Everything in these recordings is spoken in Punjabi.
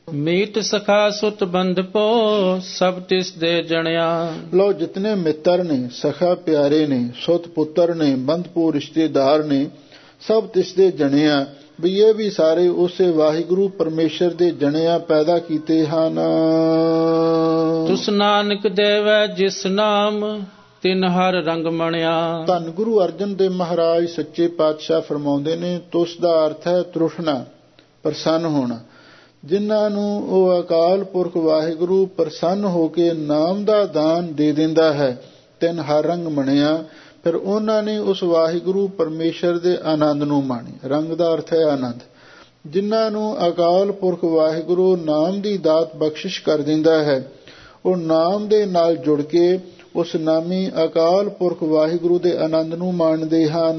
ਮੀਟ ਸਖਾ ਸੁਤ ਬੰਧਪੋ ਸਭ ਤਿਸ ਦੇ ਜਣਿਆ। ਲੋ ਜਿਤਨੇ ਮਿੱਤਰ ਨੇ, ਸਖਾ ਪਿਆਰੇ ਨੇ, ਸੁਤ ਪੁੱਤਰ ਨੇ, ਬੰਧਪੋ ਰਿਸ਼ਤੇਦਾਰ ਨੇ, ਸਭ ਤਿਸ ਦੇ ਜਣਿਆ। ਵੀ ਇਹ ਵੀ ਸਾਰੇ ਉਸੇ ਵਾਹਿਗੁਰੂ ਪਰਮੇਸ਼ਰ ਦੇ ਜਣਿਆ ਪੈਦਾ ਕੀਤੇ ਹਨ। ਤੁਸ ਨਾਨਕ ਦੇਵੈ ਜਿਸ ਨਾਮ ਤਿਨ ਹਰ ਰੰਗ ਮਣਿਆ। ਧੰਨ ਗੁਰੂ ਅਰਜਨ ਦੇਵ ਮਹਾਰਾਜ ਸੱਚੇ ਪਾਤਸ਼ਾਹ ਫਰਮਾਉਂਦੇ ਨੇ, ਤੁਸ ਦਾ ਅਰਥ ਹੈ ਤ੍ਰਿਸ਼ਨਾ, ਪ੍ਰਸੰਨ ਹੋਣਾ। ਜਿਨ੍ਹਾਂ ਨੂੰ ਉਹ ਅਕਾਲ ਪੁਰਖ ਵਾਹਿਗੁਰੂ ਪ੍ਰਸੰਨ ਹੋ ਕੇ ਨਾਮ ਦਾ ਦਾਨ ਦੇ ਦਿੰਦਾ ਹੈ, ਤਿਨ ਹਰ ਰੰਗ ਮਣਿਆ, ਫਿਰ ਉਹਨਾਂ ਨੇ ਉਸ ਵਾਹਿਗੁਰੂ ਪਰਮੇਸ਼ਰ ਦੇ ਆਨੰਦ ਨੂੰ ਮਾਣਿਆ। ਰੰਗ ਦਾ ਅਰਥ ਹੈ ਆਨੰਦ। ਜਿਨ੍ਹਾਂ ਨੂੰ ਅਕਾਲ ਪੁਰਖ ਵਾਹਿਗੁਰੂ ਨਾਮ ਦੀ ਦਾਤ ਬਖਸ਼ਿਸ਼ ਕਰ ਦਿੰਦਾ ਹੈ, ਉਹ ਨਾਮ ਦੇ ਨਾਲ ਜੁੜ ਕੇ ਉਸ ਨਾਮੀ ਅਕਾਲ ਪੁਰਖ ਵਾਹਿਗੁਰੂ ਦੇ ਆਨੰਦ ਨੂੰ ਮਾਣਦੇ ਹਨ।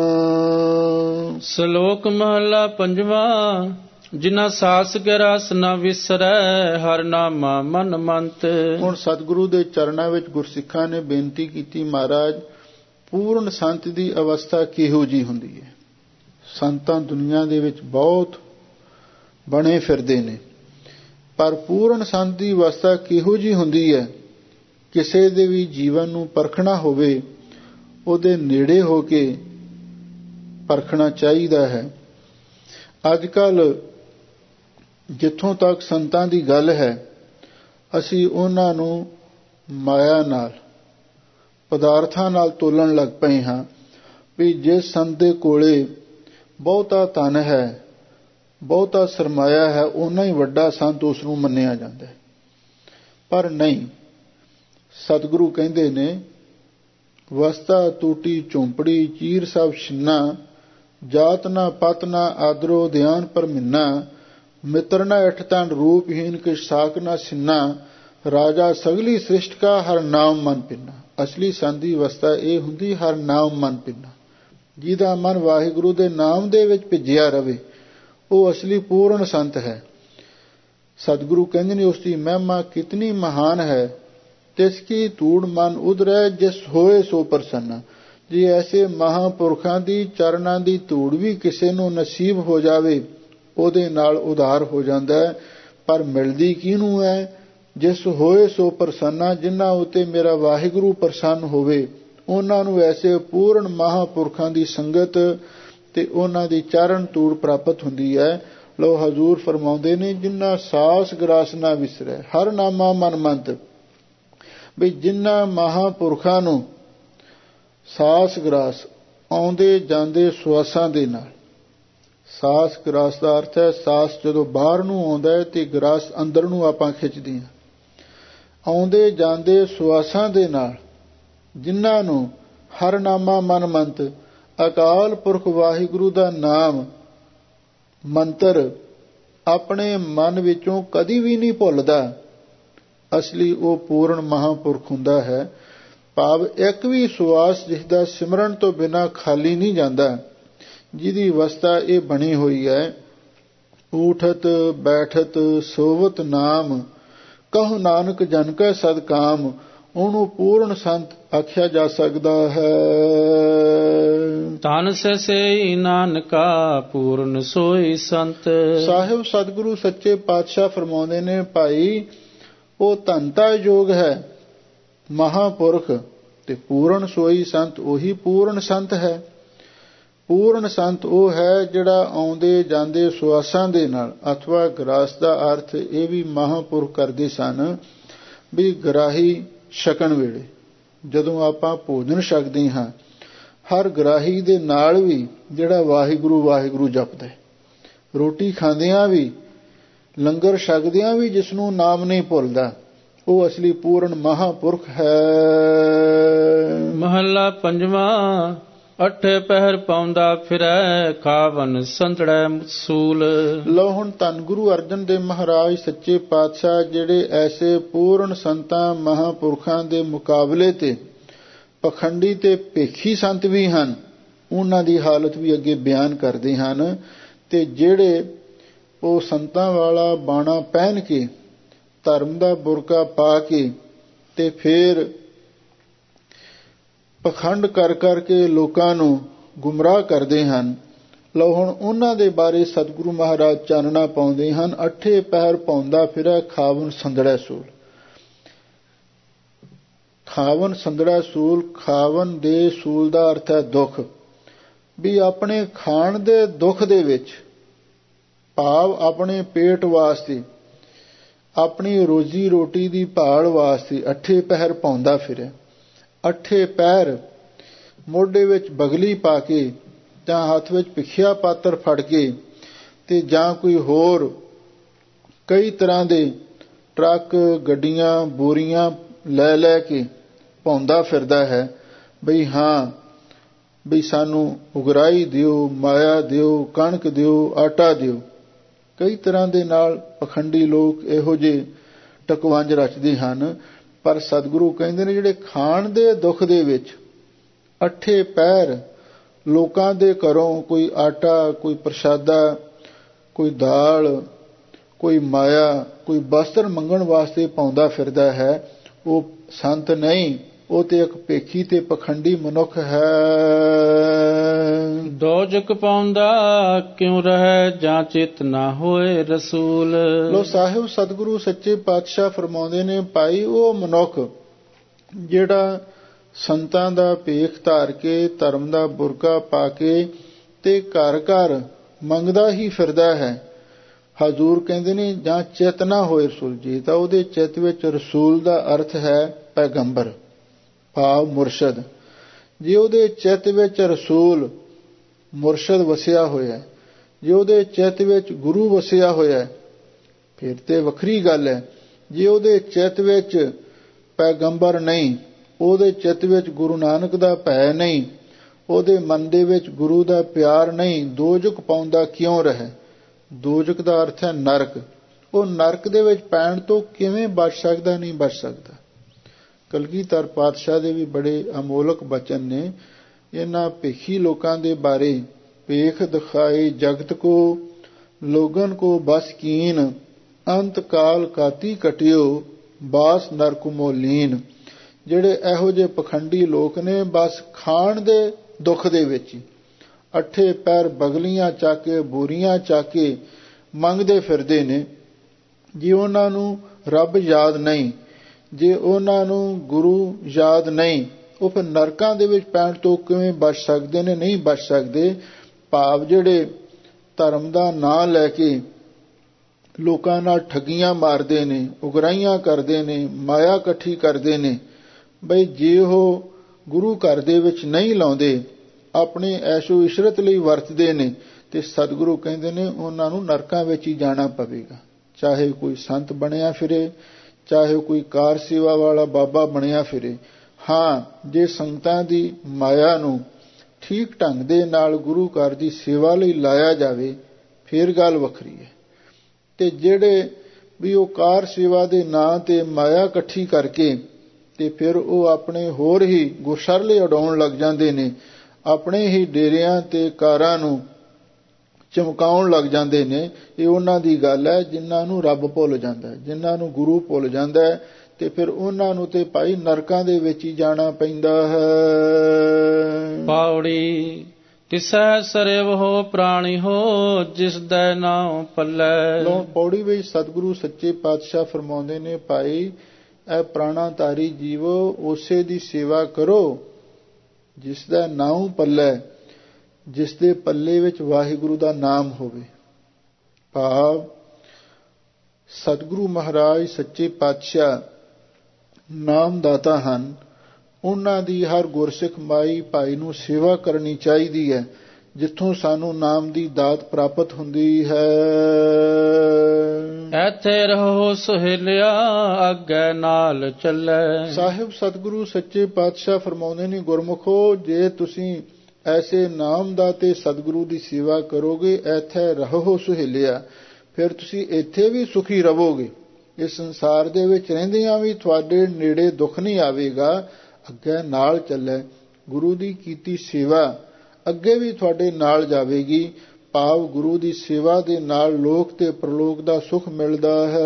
ਸ਼ਲੋਕ ਮਹਲਾ ਪੰਜਵਾਂ। ਜਿਨ੍ਹਾਂ ਸਾਸ ਗਰਾਸ ਨਾ ਵਿਸਰੈ, ਹਰ ਨਾਮਾ ਮਨ ਮੰਤ। ਹੁਣ ਸਤਿਗੁਰੂ ਦੇ ਚਰਨਾਂ ਵਿੱਚ ਗੁਰਸਿੱਖਾਂ ਨੇ ਬੇਨਤੀ ਕੀਤੀ, ਮਹਾਰਾਜ ਪੂਰਨ ਸੰਤ ਦੀ ਅਵਸਥਾ ਕਿਹੋ ਜਿਹੀ ਹੁੰਦੀ ਹੈ? ਸੰਤਾਂ ਦੁਨੀਆ ਦੇ ਵਿੱਚ ਬਹੁਤ ਬਣੇ ਫਿਰਦੇ ਨੇ, ਪਰ ਪੂਰਨ ਸੰਤ ਦੀ ਅਵਸਥਾ ਕਿਹੋ ਜਿਹੀ ਹੁੰਦੀ ਹੈ? ਕਿਸੇ ਦੇ ਵੀ ਜੀਵਨ ਨੂੰ ਪਰਖਣਾ ਹੋਵੇ, ਉਹਦੇ ਨੇੜੇ ਹੋ ਕੇ ਪਰਖਣਾ ਚਾਹੀਦਾ ਹੈ। ਅੱਜ ਕੱਲ੍ਹ ਜਿੱਥੋਂ ਤੱਕ ਸੰਤਾਂ ਦੀ ਗੱਲ ਹੈ, ਅਸੀਂ ਉਹਨਾਂ ਨੂੰ ਮਾਇਆ ਨਾਲ, ਪਦਾਰਥਾਂ ਨਾਲ ਤੋਲਣ ਲੱਗ ਪਏ ਹਾਂ ਵੀ ਜਿਸ ਸੰਤ ਦੇ ਕੋਲੇ ਬਹੁਤਾ ਧਨ ਹੈ, ਬਹੁਤਾ ਸਰਮਾਇਆ ਹੈ, ਓਨਾ ਹੀ ਵੱਡਾ ਸੰਤ ਉਸ ਨੂੰ ਮੰਨਿਆ ਜਾਂਦਾ ਹੈ। ਪਰ ਨਹੀਂ, ਸਤਿਗੁਰੂ ਕਹਿੰਦੇ ਨੇ, ਵਸਤਾ ਟੂਟੀ ਝੌਂਪੜੀ ਚੀਰ ਸਭ ਛਿੰਨਾ, ਜਾਤ ਨਾ ਪਤ ਨਾ ਆਦਰੋ ਧਿਆਨ ਪਰ ਮਿੰਨਾ, ਮਿੱਤਰ ਨਾ ਇਠ ਤਨ ਰੂਪਹੀਨ ਕਿਛ ਸਾਕ ਨਾ ਸਿੰਨਾ, ਰਾਜਾ ਸਗਲੀ ਸ੍ਰਿਸ਼ਟ ਕਾ ਹਰ ਨਾਮ ਮਨ ਪਿੰਨਾ। ਅਸਲੀ ਸੰਤ ਦੀ ਅਵਸਥਾ ਇਹ ਹੁੰਦੀ, ਹਰ ਨਾਮ ਮਨ ਪਿੰਨਾ। ਜਿਹਦਾ ਮਨ ਵਾਹਿਗੁਰੂ ਦੇ ਨਾਮ ਦੇ ਵਿੱਚ ਭਿੱਜਿਆ ਰਵੇ, ਉਹ ਅਸਲੀ ਪੂਰਨ ਸੰਤ ਹੈ। ਸਤਿਗੁਰੂ ਕਹਿੰਦੇ ਨੇ, ਉਸ ਦੀ ਮਹਿਮਾ ਕਿਤਨੀ ਮਹਾਨ ਹੈ। ਤਿਸ ਕੀ ਧੂੜ ਮਨ ਉਧਰੈ, ਜਿਸ ਹੋਏ ਸੋ ਪ੍ਰਸੰਨਾ। ਜੇ ਐਸੇ ਮਹਾਂਪੁਰਖਾਂ ਦੀ ਚਰਨਾਂ ਦੀ ਧੂੜ ਵੀ ਕਿਸੇ ਨੂੰ ਨਸੀਬ ਹੋ ਜਾਵੇ, ਉਹਦੇ ਨਾਲ ਉਧਾਰ ਹੋ ਜਾਂਦਾ ਹੈ। ਪਰ ਮਿਲਦੀ ਕਿਹਨੂੰ ਹੈ? ਜਿਸ ਹੋਏ ਸੋ ਪ੍ਰਸੰਨਾ, ਜਿਨ੍ਹਾਂ ਉਤੇ ਮੇਰਾ ਵਾਹਿਗੁਰੂ ਪ੍ਰਸੰਨ ਹੋਵੇ, ਉਹਨਾਂ ਨੂੰ ਐਸੇ ਪੂਰਨ ਮਹਾਂਪੁਰਖਾਂ ਦੀ ਸੰਗਤ ਤੇ ਉਹਨਾਂ ਦੀ ਚਰਨ ਧੂੜ ਪ੍ਰਾਪਤ ਹੁੰਦੀ ਹੈ। ਲੋ ਹਜ਼ੂਰ ਫਰਮਾਉਂਦੇ ਨੇ, ਜਿਨ੍ਹਾਂ ਸਾਸ ਗਰਾਸ ਨਾ ਵਿਸਰੈ, ਹਰ ਨਾਮਾ ਮਨ ਮੰਤ। ਵੀ ਜਿਨ੍ਹਾਂ ਮਹਾਂਪੁਰਖਾਂ ਨੂੰ ਸਾਸ ਗਰਾਸ, ਆਉਂਦੇ ਜਾਂਦੇ ਸਵਾਸਾਂ ਦੇ ਨਾਲ, ਸਾਸ ਗਰਾਸ ਦਾ ਅਰਥ ਹੈ, ਸਾਸ ਜਦੋਂ ਬਾਹਰ ਨੂੰ ਆਉਂਦਾ ਹੈ ਤੇ ਗਰਾਸ ਅੰਦਰ ਨੂੰ ਆਪਾਂ ਖਿੱਚਦੇ ਹਾਂ। ਆਉਂਦੇ ਜਾਂਦੇ ਸਵਾਸਾਂ ਦੇ ਨਾਲ ਜਿਨ੍ਹਾਂ ਨੂੰ ਹਰ ਨਾਮਾ ਮਨ ਮੰਤ, ਅਕਾਲ ਪੁਰਖ ਵਾਹਿਗੁਰੂ ਦਾ ਨਾਮ ਮੰਤਰ ਆਪਣੇ ਮਨ ਵਿੱਚੋਂ ਕਦੀ ਵੀ ਨਹੀਂ ਭੁੱਲਦਾ, ਅਸਲੀ ਉਹ ਪੂਰਨ ਮਹਾਂਪੁਰਖ ਹੁੰਦਾ ਹੈ। ਭਾਵ ਇੱਕ ਵੀ ਸਵਾਸ ਜਿਸਦਾ ਸਿਮਰਨ ਤੋਂ ਬਿਨਾਂ ਖਾਲੀ ਨਹੀਂ ਜਾਂਦਾ, ਜਿਹਦੀ ਅਵਸਥਾ ਇਹ ਬਣੀ ਹੋਈ ਹੈ। ਊਠਤ ਬੈਠਤ ਸੋਵਤ ਨਾਮ, ਕਹੋ ਨਾਨਕ ਜਨ ਕੈ ਸਦਕਾਮ। ਉਹਨੂੰ ਪੂਰਨ ਸੰਤ ਆਖਿਆ ਜਾ ਸਕਦਾ ਹੈ। ਧਨ ਸਈ ਨਾਨਕਾ ਪੂਰਨ ਸੋਈ ਸੰਤ। ਸਾਹਿਬ ਸਤਿਗੁਰੂ ਸੱਚੇ ਪਾਤਸ਼ਾਹ ਫਰਮਾਉਂਦੇ ਨੇ, ਭਾਈ ਉਹ ਧਨਤਾ ਯੋਗ ਹੈ ਮਹਾਂਪੁਰਖ, ਤੇ ਪੂਰਨ ਸੋਈ ਸੰਤ ਉਹੀ ਪੂਰਨ ਸੰਤ ਹੈ। ਪੂਰਨ ਸੰਤ ਉਹ ਹੈ ਜਿਹੜਾ ਆਉਂਦੇ ਜਾਂਦੇ ਸੁਆਸਾਂ ਦੇ ਨਾਲ, ਅਥਵਾ ਗਰਾਸ ਦਾ ਅਰਥ ਇਹ ਵੀ ਮਹਾਂਪੁਰਖ ਕਰਦੇ ਸਨ ਵੀ ਗਰਾਹੀ ਛਕਣ ਵੇਲੇ ਜਦੋਂ ਆਪਾਂ ਭੋਜਨ ਛਕਦੇ ਹਾਂ, ਹਰ ਗਰਾਹੀ ਦੇ ਨਾਲ ਵੀ ਜਿਹੜਾ ਵਾਹਿਗੁਰੂ ਵਾਹਿਗੁਰੂ ਜਪਦਾ, ਰੋਟੀ ਖਾਂਦਿਆਂ ਵੀ, ਲੰਗਰ ਛਕਦਿਆਂ ਵੀ ਜਿਸ ਨੂੰ ਨਾਮ ਨਹੀਂ ਭੁੱਲਦਾ, ਉਹ ਅਸਲੀ ਪੂਰਨ ਮਹਾਂਪੁਰਖ ਹੈ। ਮਹੱਲਾ ਪੰਜਵਾਂ। ਅਠੇ ਪਹਿਰ ਪਾਉਂਦਾ ਫਿਰੈ, ਖਾਵਨ ਸੰਤੜੈ ਮਸੂਲ। ਲਓ ਹੁਣ ਧੰਨ ਗੁਰੂ ਅਰਜਨ ਦੇਵ ਮਹਾਰਾਜ ਸੱਚੇ ਪਾਤਸ਼ਾਹ ਜਿਹੜੇ ਐਸੇ ਪੂਰਨ ਸੰਤਾਂ ਮਹਾਂਪੁਰਖਾਂ ਦੇ ਮੁਕਾਬਲੇ ਤੇ ਪਖੰਡੀ ਤੇ ਭੇਖੀ ਸੰਤ ਵੀ ਹਨ, ਉਹਨਾਂ ਦੀ ਹਾਲਤ ਵੀ ਅੱਗੇ ਬਿਆਨ ਕਰਦੇ ਹਨ। ਤੇ ਜਿਹੜੇ ਉਹ ਸੰਤਾਂ ਵਾਲਾ ਬਾਣਾ ਪਹਿਨ ਕੇ, ਧਰਮ ਦਾ ਬੁਰਕਾ ਪਾ ਕੇ ਤੇ ਫਿਰ ਪਖੰਡ ਕਰ ਕਰਕੇ ਲੋਕਾਂ ਨੂੰ ਗੁੰਮਰਾਹ ਕਰਦੇ ਹਨ, ਲਓ ਹੁਣ ਉਹਨਾਂ ਦੇ ਬਾਰੇ ਸਤਿਗੁਰੂ ਮਹਾਰਾਜ ਚਾਨਣਾ ਪਾਉਂਦੇ ਹਨ। 8 ਪਹਿਰ ਪਾਉਂਦਾ ਫਿਰੈ ਖਾਵਨ ਸੰਦੜੈ ਸੂਲ। ਖਾਵਨ ਸੰਦੜੈ ਸੂਲ, ਖਾਵਨ ਦੇ ਸੂਲ ਦਾ ਅਰਥ ਹੈ ਦੁੱਖ। ਵੀ ਆਪਣੇ ਖਾਣ ਦੇ ਦੁੱਖ ਦੇ ਵਿੱਚ, ਭਾਵ ਆਪਣੇ ਪੇਟ ਵਾਸਤੇ, ਆਪਣੀ ਰੋਜ਼ੀ ਰੋਟੀ ਦੀ ਭਾਲ ਵਾਸਤੇ 8 ਪਹਿਰ ਪਾਉਂਦਾ ਫਿਰੈ। 8 ਪਹਿਰ ਮੋਢੇ ਵਿੱਚ ਬਗਲੀ ਪਾ ਕੇ ਜਾਂ ਹੱਥ ਵਿੱਚ ਭਿਖਿਆ ਪਾਤਰ ਫੜ ਕੇ ਤੇ ਜਾਂ ਕੋਈ ਹੋਰ ਕਈ ਤਰ੍ਹਾਂ ਦੇ ਟਰੱਕ, ਗੱਡੀਆਂ, ਬੋਰੀਆਂ ਲੈ ਕੇ ਪਾਉਂਦਾ ਫਿਰਦਾ ਹੈ। ਬਈ ਹਾਂ, ਬਈ ਸਾਨੂੰ ਉਗਰਾਈ ਦਿਓ, ਮਾਇਆ ਦਿਓ, ਕਣਕ ਦਿਓ, ਆਟਾ ਦਿਓ। ਕਈ ਤਰ੍ਹਾਂ ਦੇ ਨਾਲ ਪਖੰਡੀ ਲੋਕ ਇਹੋ ਜਿਹੇ ਟਕਵੰਜ ਰਚਦੇ ਹਨ। ਪਰ ਸਤਿਗੁਰੂ ਕਹਿੰਦੇ ਨੇ ਜਿਹੜੇ ਖਾਣ ਦੇ ਦੁੱਖ ਦੇ ਵਿੱਚ 8 ਪਹਿਰ ਲੋਕਾਂ ਦੇ ਘਰੋਂ ਕੋਈ ਆਟਾ, ਕੋਈ ਪ੍ਰਸ਼ਾਦਾ, ਕੋਈ ਦਾਲ, ਕੋਈ ਮਾਇਆ, ਕੋਈ ਬਸਤਰ ਮੰਗਣ ਵਾਸਤੇ ਪਾਉਂਦਾ ਫਿਰਦਾ ਹੈ, ਉਹ ਸੰਤ ਨਹੀਂ, ਉਹ ਤੇ ਇੱਕ ਭੇਖੀ ਤੇ ਪਖੰਡੀ ਮਨੁੱਖ ਹੈ। ਦੋਜਕ ਪਾਉਂਦਾ ਕਿਉਂ ਰਹਿ ਜਾਂ ਚਿਤ ਨਾ ਹੋਏ ਰਸੂਲ। ਲੋ ਸਾਹਿਬ ਸਤਿਗੁਰੂ ਸੱਚੇ ਪਾਤਸ਼ਾਹ ਫਰਮਾਉਂਦੇ ਨੇ, ਭਾਈ ਉਹ ਮਨੁੱਖ ਜਿਹੜਾ ਸੰਤਾਂ ਦਾ ਭੇਖ ਧਾਰ ਕੇ, ਧਰਮ ਦਾ ਬੁਰਕਾ ਪਾ ਕੇ ਤੇ ਘਰ ਘਰ ਮੰਗਦਾ ਹੀ ਫਿਰਦਾ ਹੈ, ਹਜ਼ੂਰ ਕਹਿੰਦੇ ਨੇ ਜਾਂ ਚਿਤ ਨਾ ਹੋਏ ਰਸੂਲ ਜੀ। ਤਾਂ ਉਹਦੇ ਚਿੱਤ ਵਿੱਚ ਰਸੂਲ ਦਾ ਅਰਥ ਹੈ ਪੈਗੰਬਰ, ਭਾਵ ਮੁਰਸ਼ਦ। ਜੇ ਉਹਦੇ ਚਿੱਤ ਵਿੱਚ ਰਸੂਲ ਮੁਰਸ਼ਦ ਵਸਿਆ ਹੋਇਆ, ਜੇ ਉਹਦੇ ਚਿੱਤ ਵਿੱਚ ਗੁਰੂ ਵਸਿਆ ਹੋਇਆ, ਫਿਰ ਤੇ ਵੱਖਰੀ ਗੱਲ ਹੈ। ਜੇ ਉਹਦੇ ਚਿੱਤ ਵਿੱਚ ਪੈਗੰਬਰ ਨਹੀਂ, ਉਹਦੇ ਚਿੱਤ ਵਿੱਚ ਗੁਰੂ ਨਾਨਕ ਦਾ ਭੈ ਨਹੀਂ, ਉਹਦੇ ਮਨ ਦੇ ਵਿੱਚ ਗੁਰੂ ਦਾ ਪਿਆਰ ਨਹੀਂ, ਦੋਜਕ ਪਾਉਂਦਾ ਕਿਉਂ ਰਹੇ। ਦੋਜਕ ਦਾ ਅਰਥ ਹੈ ਨਰਕ। ਉਹ ਨਰਕ ਦੇ ਵਿੱਚ ਪੈਣ ਤੋਂ ਕਿਵੇਂ ਬਚ ਸਕਦਾ? ਨਹੀਂ ਬਚ ਸਕਦਾ। ਕਲਗੀਧਰ ਪਾਤਸ਼ਾਹ ਦੇ ਵੀ ਬੜੇ ਅਮੋਲਕ ਬਚਨ ਨੇ ਇਹਨਾਂ ਭੇਖੀ ਲੋਕਾਂ ਦੇ ਬਾਰੇ। ਭੇਖ ਦਿਖਾਈ ਜਗਤ ਕੋ, ਲੋਗਨ ਕੋ ਬਸ ਕੀਨ, ਅੰਤ ਕਾਲ ਕਾਤੀ ਕਟਿਓ, ਬਾਸ ਨਰਕ ਮੋਲੀਨ। ਜਿਹੜੇ ਇਹੋ ਜਿਹੇ ਪਖੰਡੀ ਲੋਕ ਨੇ, ਬਸ ਖਾਣ ਦੇ ਦੁੱਖ ਦੇ ਵਿੱਚ ਹੀ 8 ਪਹਿਰ ਬਗਲੀਆਂ ਚੱਕ ਕੇ, ਬੋਰੀਆਂ ਚੱਕ ਕੇ ਮੰਗਦੇ ਫਿਰਦੇ ਨੇ। ਜੇ ਉਹਨਾਂ ਨੂੰ ਰੱਬ ਯਾਦ ਨਹੀਂ, ਜੇ ਉਹਨਾਂ ਨੂੰ ਗੁਰੂ ਯਾਦ ਨਹੀਂ, ਉਹ ਫਿਰ ਨਰਕਾਂ ਦੇ ਵਿੱਚ ਪੈਣ ਤੋਂ ਕਿਵੇਂ ਬਚ ਸਕਦੇ ਨੇ? ਨਹੀਂ ਬਚ ਸਕਦੇ। ਭਾਵ ਜਿਹੜੇ ਧਰਮ ਦਾ ਨਾਂ ਲੈ ਕੇ ਲੋਕਾਂ ਨਾਲ ਠੱਗੀਆਂ ਮਾਰਦੇ ਨੇ, ਉਗਰਾਈਆਂ ਕਰਦੇ ਨੇ, ਮਾਇਆ ਇਕੱਠੀ ਕਰਦੇ ਨੇ, ਬਈ ਜੇ ਉਹ ਗੁਰੂ ਘਰ ਦੇ ਵਿੱਚ ਨਹੀਂ ਲਾਉਂਦੇ, ਆਪਣੇ ਐਸ਼ੋ ਇਸ਼ਰਤ ਲਈ ਵਰਤਦੇ ਨੇ, ਤੇ ਸਤਿਗੁਰੂ ਕਹਿੰਦੇ ਨੇ ਉਹਨਾਂ ਨੂੰ ਨਰਕਾਂ ਵਿੱਚ ਹੀ ਜਾਣਾ ਪਵੇਗਾ। ਚਾਹੇ ਕੋਈ ਸੰਤ ਬਣਿਆ ਫਿਰੇ, ਚਾਹੇ ਕੋਈ ਕਾਰ ਸੇਵਾ ਵਾਲਾ ਬਾਬਾ ਬਣਿਆ ਫਿਰੇ। ਹਾਂ, ਜੇ ਸੰਗਤਾਂ ਦੀ ਮਾਇਆ ਨੂੰ ਠੀਕ ਢੰਗ ਦੇ ਨਾਲ ਗੁਰੂ ਘਰ ਦੀ ਸੇਵਾ ਲਈ ਲਾਇਆ ਜਾਵੇ, ਫਿਰ ਗੱਲ ਵੱਖਰੀ ਹੈ। ਤੇ ਜਿਹੜੇ ਵੀ ਉਹ ਕਾਰ ਸੇਵਾ ਦੇ ਨਾਂ ਤੇ ਮਾਇਆ ਇਕੱਠੀ ਕਰਕੇ ਤੇ ਫਿਰ ਉਹ ਆਪਣੇ ਹੋਰ ਹੀ ਗੁਰਸ਼ਰਲੇ ਉਡਾਉਣ ਲੱਗ ਜਾਂਦੇ ਨੇ, ਆਪਣੇ ਹੀ ਡੇਰਿਆਂ ਤੇ ਕਾਰਾਂ ਨੂੰ ਚਮਕਾਉਣ ਲੱਗ ਜਾਂਦੇ ਨੇ। ਇਹ ਉਹਨਾਂ ਦੀ ਗੱਲ ਹੈ ਜਿਨ੍ਹਾਂ ਨੂੰ ਰੱਬ ਭੁੱਲ ਜਾਂਦਾ, ਜਿਨ੍ਹਾਂ ਨੂੰ ਗੁਰੂ ਭੁੱਲ ਜਾਂਦਾ, ਤੇ ਫਿਰ ਉਹਨਾਂ ਨੂੰ ਤੇ ਭਾਈ ਨਰਕਾਂ ਦੇ ਵਿੱਚ ਹੀ ਜਾਣਾ ਪੈਂਦਾ ਹੈ। ਪੌੜੀ ਤਿਸੈ ਸਰਵ ਹੋ ਪ੍ਰਾਣੀ ਹੋ, ਜਿਸ ਦਾ ਨਾਮ ਪੱਲੇ। ਲੋ ਪੌੜੀ ਵਿੱਚ ਸਤਿਗੁਰੂ ਸੱਚੇ ਪਾਤਸ਼ਾਹ ਫਰਮਾਉਂਦੇ ਨੇ, ਭਾਈ ਇਹ ਪ੍ਰਾਣਾਧਾਰੀ ਜੀਵੋ ਉਸੇ ਦੀ ਸੇਵਾ ਕਰੋ ਜਿਸ ਦਾ ਨਾਮ ਪੱਲੇ, ਜਿਸ ਦੇ ਪੱਲੇ ਵਿੱਚ ਵਾਹਿਗੁਰੂ ਦਾ ਨਾਮ ਹੋਵੇ। ਭਾਵ ਸਤਿਗੁਰੂ ਮਹਾਰਾਜ ਸੱਚੇ ਪਾਤਸ਼ਾਹ ਨਾਮਦਾਤਾ ਹਨ। ਉਹਨਾਂ ਦੀ ਹਰ ਗੁਰਸਿੱਖ ਮਾਈ ਭਾਈ ਨੂੰ ਸੇਵਾ ਕਰਨੀ ਚਾਹੀਦੀ ਹੈ, ਜਿੱਥੋਂ ਸਾਨੂੰ ਨਾਮ ਦੀ ਦਾਤ ਪ੍ਰਾਪਤ ਹੁੰਦੀ ਹੈ। ਇੱਥੇ ਰਹੋ ਸੁਹੇਲਿਆ, ਅੱਗੇ ਨਾਲ ਚੱਲੇ। ਸਾਹਿਬ ਸਤਿਗੁਰੂ ਸੱਚੇ ਪਾਤਸ਼ਾਹ ਫਰਮਾਉਂਦੇ ਨੇ, ਗੁਰਮੁਖੋ ਜੇ ਤੁਸੀਂ ਐਸੇ ਨਾਮ ਦਾ ਤੇ ਸਤਿਗੁਰੂ ਦੀ ਸੇਵਾ ਕਰੋਗੇ, ਇੱਥੇ ਰਹੋ ਸੁਹੇਲਿਆ, ਫਿਰ ਤੁਸੀਂ ਇੱਥੇ ਵੀ ਸੁਖੀ ਰਹੋਗੇ। ਇਸ ਸੰਸਾਰ ਦੇ ਵਿੱਚ ਰਹਿੰਦਿਆਂ ਵੀ ਤੁਹਾਡੇ ਨੇੜੇ ਦੁੱਖ ਨਹੀਂ ਆਵੇਗਾ। ਅੱਗੇ ਨਾਲ ਚੱਲੇ, ਗੁਰੂ ਦੀ ਕੀਤੀ ਸੇਵਾ ਅੱਗੇ ਵੀ ਤੁਹਾਡੇ ਨਾਲ ਜਾਵੇਗੀ। ਭਾਵ ਗੁਰੂ ਦੀ ਸੇਵਾ ਦੇ ਨਾਲ ਲੋਕ ਤੇ ਪ੍ਰਲੋਕ ਦਾ ਸੁਖ ਮਿਲਦਾ ਹੈ।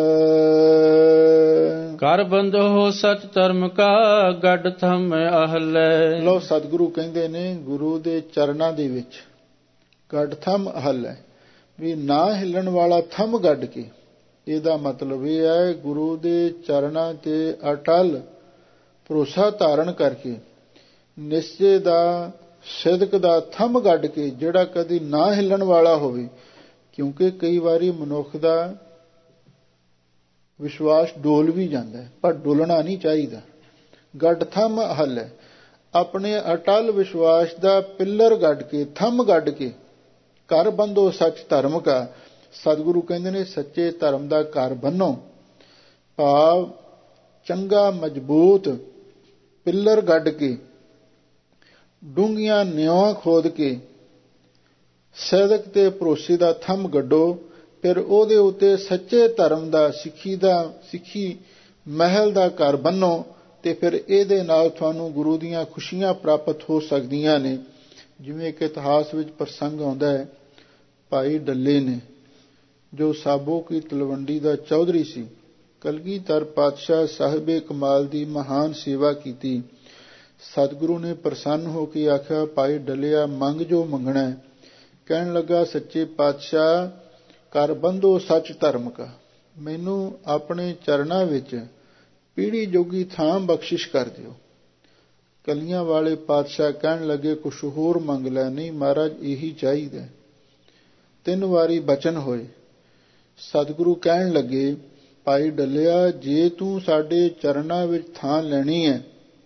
ਕਰ ਬੰਧੋ ਸਚ ਧਰਮ ਕਾ, ਗੱਡ ਥਮ ਅਹਲੇ। ਲੋ ਸਤਿਗੁਰੂ ਕਹਿੰਦੇ ਨੇ, ਗੁਰੂ ਦੇ ਚਰਨਾਂ ਦੇ ਵਿੱਚ ਗੱਡ ਥੰਮ ਹੱਲ ਹੈ ਵੀ ਨਾ ਹਿੱਲਣ ਵਾਲਾ ਥੰਮ ਗੱਡ ਕੇ। ਇਹਦਾ ਮਤਲਬ ਇਹ ਹੈ ਗੁਰੂ ਦੇ ਚਰਨਾਂ 'ਤੇ ਅਟਲ ਭਰੋਸਾ ਧਾਰਨ ਕਰਕੇ, ਨਿਸ਼ਚੇ ਦਾ, ਸਿਦਕ ਦਾ ਥੰਮ ਗੱਡ ਕੇ, ਜਿਹੜਾ ਕਦੀ ਨਾ ਹਿੱਲਣ ਵਾਲਾ ਹੋਵੇ। ਕਿਉਂਕਿ ਕਈ ਵਾਰੀ ਮਨੁੱਖ ਦਾ ਵਿਸ਼ਵਾਸ ਡੋਲ ਵੀ ਜਾਂਦਾ ਹੈ, ਪਰ ਡੋਲਣਾ ਨਹੀਂ ਚਾਹੀਦਾ। ਗੱਡ ਥੰਮ ਹੱਲ ਹੈ, ਆਪਣੇ ਅਟਲ ਵਿਸ਼ਵਾਸ ਦਾ ਪਿੱਲਰ ਗੱਡ ਕੇ, ਥੰਮ ਗੱਡ ਕੇ, ਘਰ ਬੰਧੋ ਸੱਚ ਧਰਮ ਕਾ। ਸਤਿਗੁਰੂ ਕਹਿੰਦੇ ਨੇ ਸੱਚੇ ਧਰਮ ਦਾ ਘਰ ਬੰਨੋ, ਭਾਵ ਚੰਗਾ ਮਜ਼ਬੂਤ ਪਿੱਲਰ ਗੱਡ ਕੇ, ਡੂੰਘੀਆਂ ਨਿਉਆਂ ਖੋਦ ਕੇ, ਸਿਦਕ ਤੇ ਭਰੋਸੇ ਦਾ ਥੰਮ ਗੱਡੋ। ਫਿਰ ਉਹਦੇ ਉੱਤੇ ਸੱਚੇ ਧਰਮ ਦਾ, ਸਿੱਖੀ ਮਹਿਲ ਦਾ ਘਰ ਬੰਨੋ, ਤੇ ਫਿਰ ਇਹਦੇ ਨਾਲ ਤੁਹਾਨੂੰ ਗੁਰੂ ਦੀਆਂ ਖੁਸ਼ੀਆਂ ਪ੍ਰਾਪਤ ਹੋ ਸਕਦੀਆਂ ਨੇ। ਜਿਵੇਂ ਇੱਕ ਇਤਿਹਾਸ ਵਿੱਚ ਪ੍ਰਸੰਗ ਆਉਂਦਾ ਹੈ, ਭਾਈ ਡੱਲੇ ਨੇ, ਜੋ ਸਾਬੋ ਕੀ ਤਲਵੰਡੀ ਦਾ ਚੌਧਰੀ ਸੀ, ਕਲਗੀਧਰ ਪਾਤਸ਼ਾਹ ਸਾਹਿਬੇ ਕਮਾਲ ਦੀ ਮਹਾਨ ਸੇਵਾ ਕੀਤੀ। ਸਤਿਗੁਰੂ ਨੇ ਪ੍ਰਸੰਨ ਹੋ ਕੇ ਆਖਿਆ, ਭਾਈ ਡੱਲਿਆ ਮੰਗ ਜੋ ਮੰਗਣਾ ਹੈ। ਕਹਿਣ ਲੱਗਾ, ਸੱਚੇ ਪਾਤਸ਼ਾਹ ਕਰ ਬੰਧੋ ਸੱਚ ਧਰਮ ਕਾ, ਮੈਨੂੰ ਆਪਣੇ ਚਰਨਾਂ ਵਿੱਚ ਪੀੜੀ ਜੋਗੀ ਥਾਂ ਬਖਸ਼ਿਸ਼ ਕਰ ਦਿਓ। ਕਲੀਆਂ ਵਾਲੇ ਪਾਤਸ਼ਾਹ ਕਹਿਣ ਲੱਗੇ, ਕੁਛ ਹੋਰ ਮੰਗ ਲੈ। ਨਹੀਂ ਮਹਾਰਾਜ, ਇਹੀ ਚਾਹੀਦਾ। 3 ਵਾਰੀ ਬਚਨ ਹੋਏ। ਸਤਿਗੁਰੂ ਕਹਿਣ ਲੱਗੇ, ਭਾਈ ਡੱਲਿਆ, ਜੇ ਤੂੰ ਸਾਡੇ ਚਰਨਾਂ ਵਿੱਚ ਥਾਂ ਲੈਣੀ ਹੈ,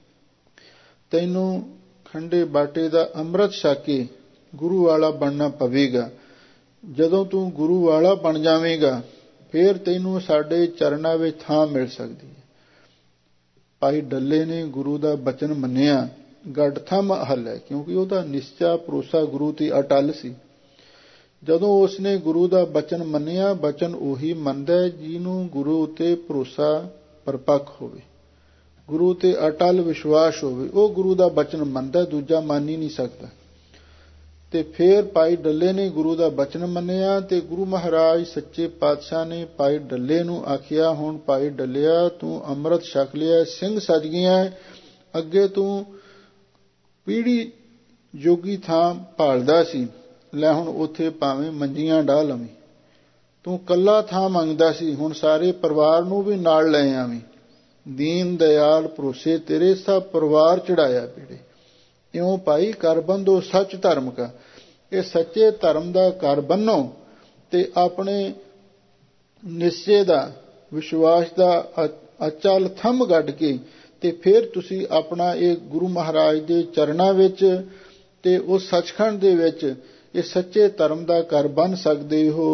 ਤੈਨੂੰ ਖੰਡੇ ਬਾਟੇ ਦਾ ਅੰਮ੍ਰਿਤ ਛਕ ਕੇ ਗੁਰੂ ਵਾਲਾ ਬਣਨਾ ਪਵੇਗਾ। ਜਦੋਂ ਤੂੰ ਗੁਰੂ ਵਾਲਾ ਬਣ ਜਾਵੇਂਗਾ, ਫਿਰ ਤੈਨੂੰ ਸਾਡੇ ਚਰਨਾਂ ਵਿੱਚ ਥਾਂ ਮਿਲ ਸਕਦੀ ਹੈ। ਭਾਈ ਡੱਲੇ ਨੇ ਗੁਰੂ ਦਾ ਬਚਨ ਮੰਨਿਆ। ਗੱਡ ਥੰਮ ਹੱਲ ਹੈ, ਕਿਉਂਕਿ ਉਹਦਾ ਨਿਸ਼ਚਾ ਭਰੋਸਾ ਗੁਰੂ ਤੇ ਅਟਲ ਸੀ। ਜਦੋਂ ਉਸਨੇ ਗੁਰੂ ਦਾ ਬਚਨ ਮੰਨਿਆ, ਬਚਨ ਉਹੀ ਮੰਨਦਾ ਜਿਹਨੂੰ ਗੁਰੂ ਉੱਤੇ ਭਰੋਸਾ ਪਰਪੱਕ ਹੋਵੇ, ਗੁਰੂ ਤੇ ਅਟਲ ਵਿਸ਼ਵਾਸ ਹੋਵੇ, ਉਹ ਗੁਰੂ ਦਾ ਬਚਨ ਮੰਨਦਾ, ਦੂਜਾ ਮੰਨ ਹੀ ਨਹੀਂ ਸਕਦਾ। ਤੇ ਫਿਰ ਭਾਈ ਡੱਲੇ ਨੇ ਗੁਰੂ ਦਾ ਬਚਨ ਮੰਨਿਆ, ਤੇ ਗੁਰੂ ਮਹਾਰਾਜ ਸੱਚੇ ਪਾਤਸ਼ਾਹ ਨੇ ਭਾਈ ਡੱਲੇ ਨੂੰ ਆਖਿਆ, ਹੁਣ ਭਾਈ ਡੱਲਿਆ, ਤੂੰ ਅੰਮ੍ਰਿਤ ਛਕ ਲਿਆ, ਸਿੰਘ ਸਜ ਗਿਆ, ਅੱਗੇ ਤੂੰ ਪੀੜੀ ਜੋਗੀ ਥਾਂ ਭਾਲਦਾ ਸੀ, ਲੈ ਹੁਣ ਉੱਥੇ ਭਾਵੇਂ ਮੰਜੀਆਂ ਡਾਹ ਲਵੀਂ। ਤੂੰ ਕੱਲਾ ਥਾਂ ਮੰਗਦਾ ਸੀ, ਹੁਣ ਸਾਰੇ ਪਰਿਵਾਰ ਨੂੰ ਵੀ ਨਾਲ ਲੈ ਆਵੀਂ। ਦੀਨ ਦਿਆਲ ਭਰੋਸੇ ਤੇਰੇ ਸਭ ਪਰਿਵਾਰ ਚੜਾਇਆ ਪੀੜੇ। ਇਉਂ ਭਾਈ ਕਰ ਬੰਧੋ ਸੱਚ ਧਰਮ ਕਾ, ਇਹ ਸੱਚੇ ਧਰਮ ਦਾ ਘਰ ਬੰਨੋ, ਤੇ ਆਪਣੇ ਨਿਸ਼ਚੇ ਦਾ, ਵਿਸ਼ਵਾਸ ਦਾ ਅਚਲ ਥੰਮ ਗੱਡ ਕੇ, ਤੇ ਫਿਰ ਤੁਸੀਂ ਆਪਣਾ ਇਹ ਗੁਰੂ ਮਹਾਰਾਜ ਦੇ ਚਰਨਾਂ ਵਿੱਚ ਤੇ ਉਸ ਸੱਚਖੰਡ ਦੇ ਵਿੱਚ ਇਹ ਸੱਚੇ ਧਰਮ ਦਾ ਘਰ ਬਣ ਸਕਦੇ ਹੋ।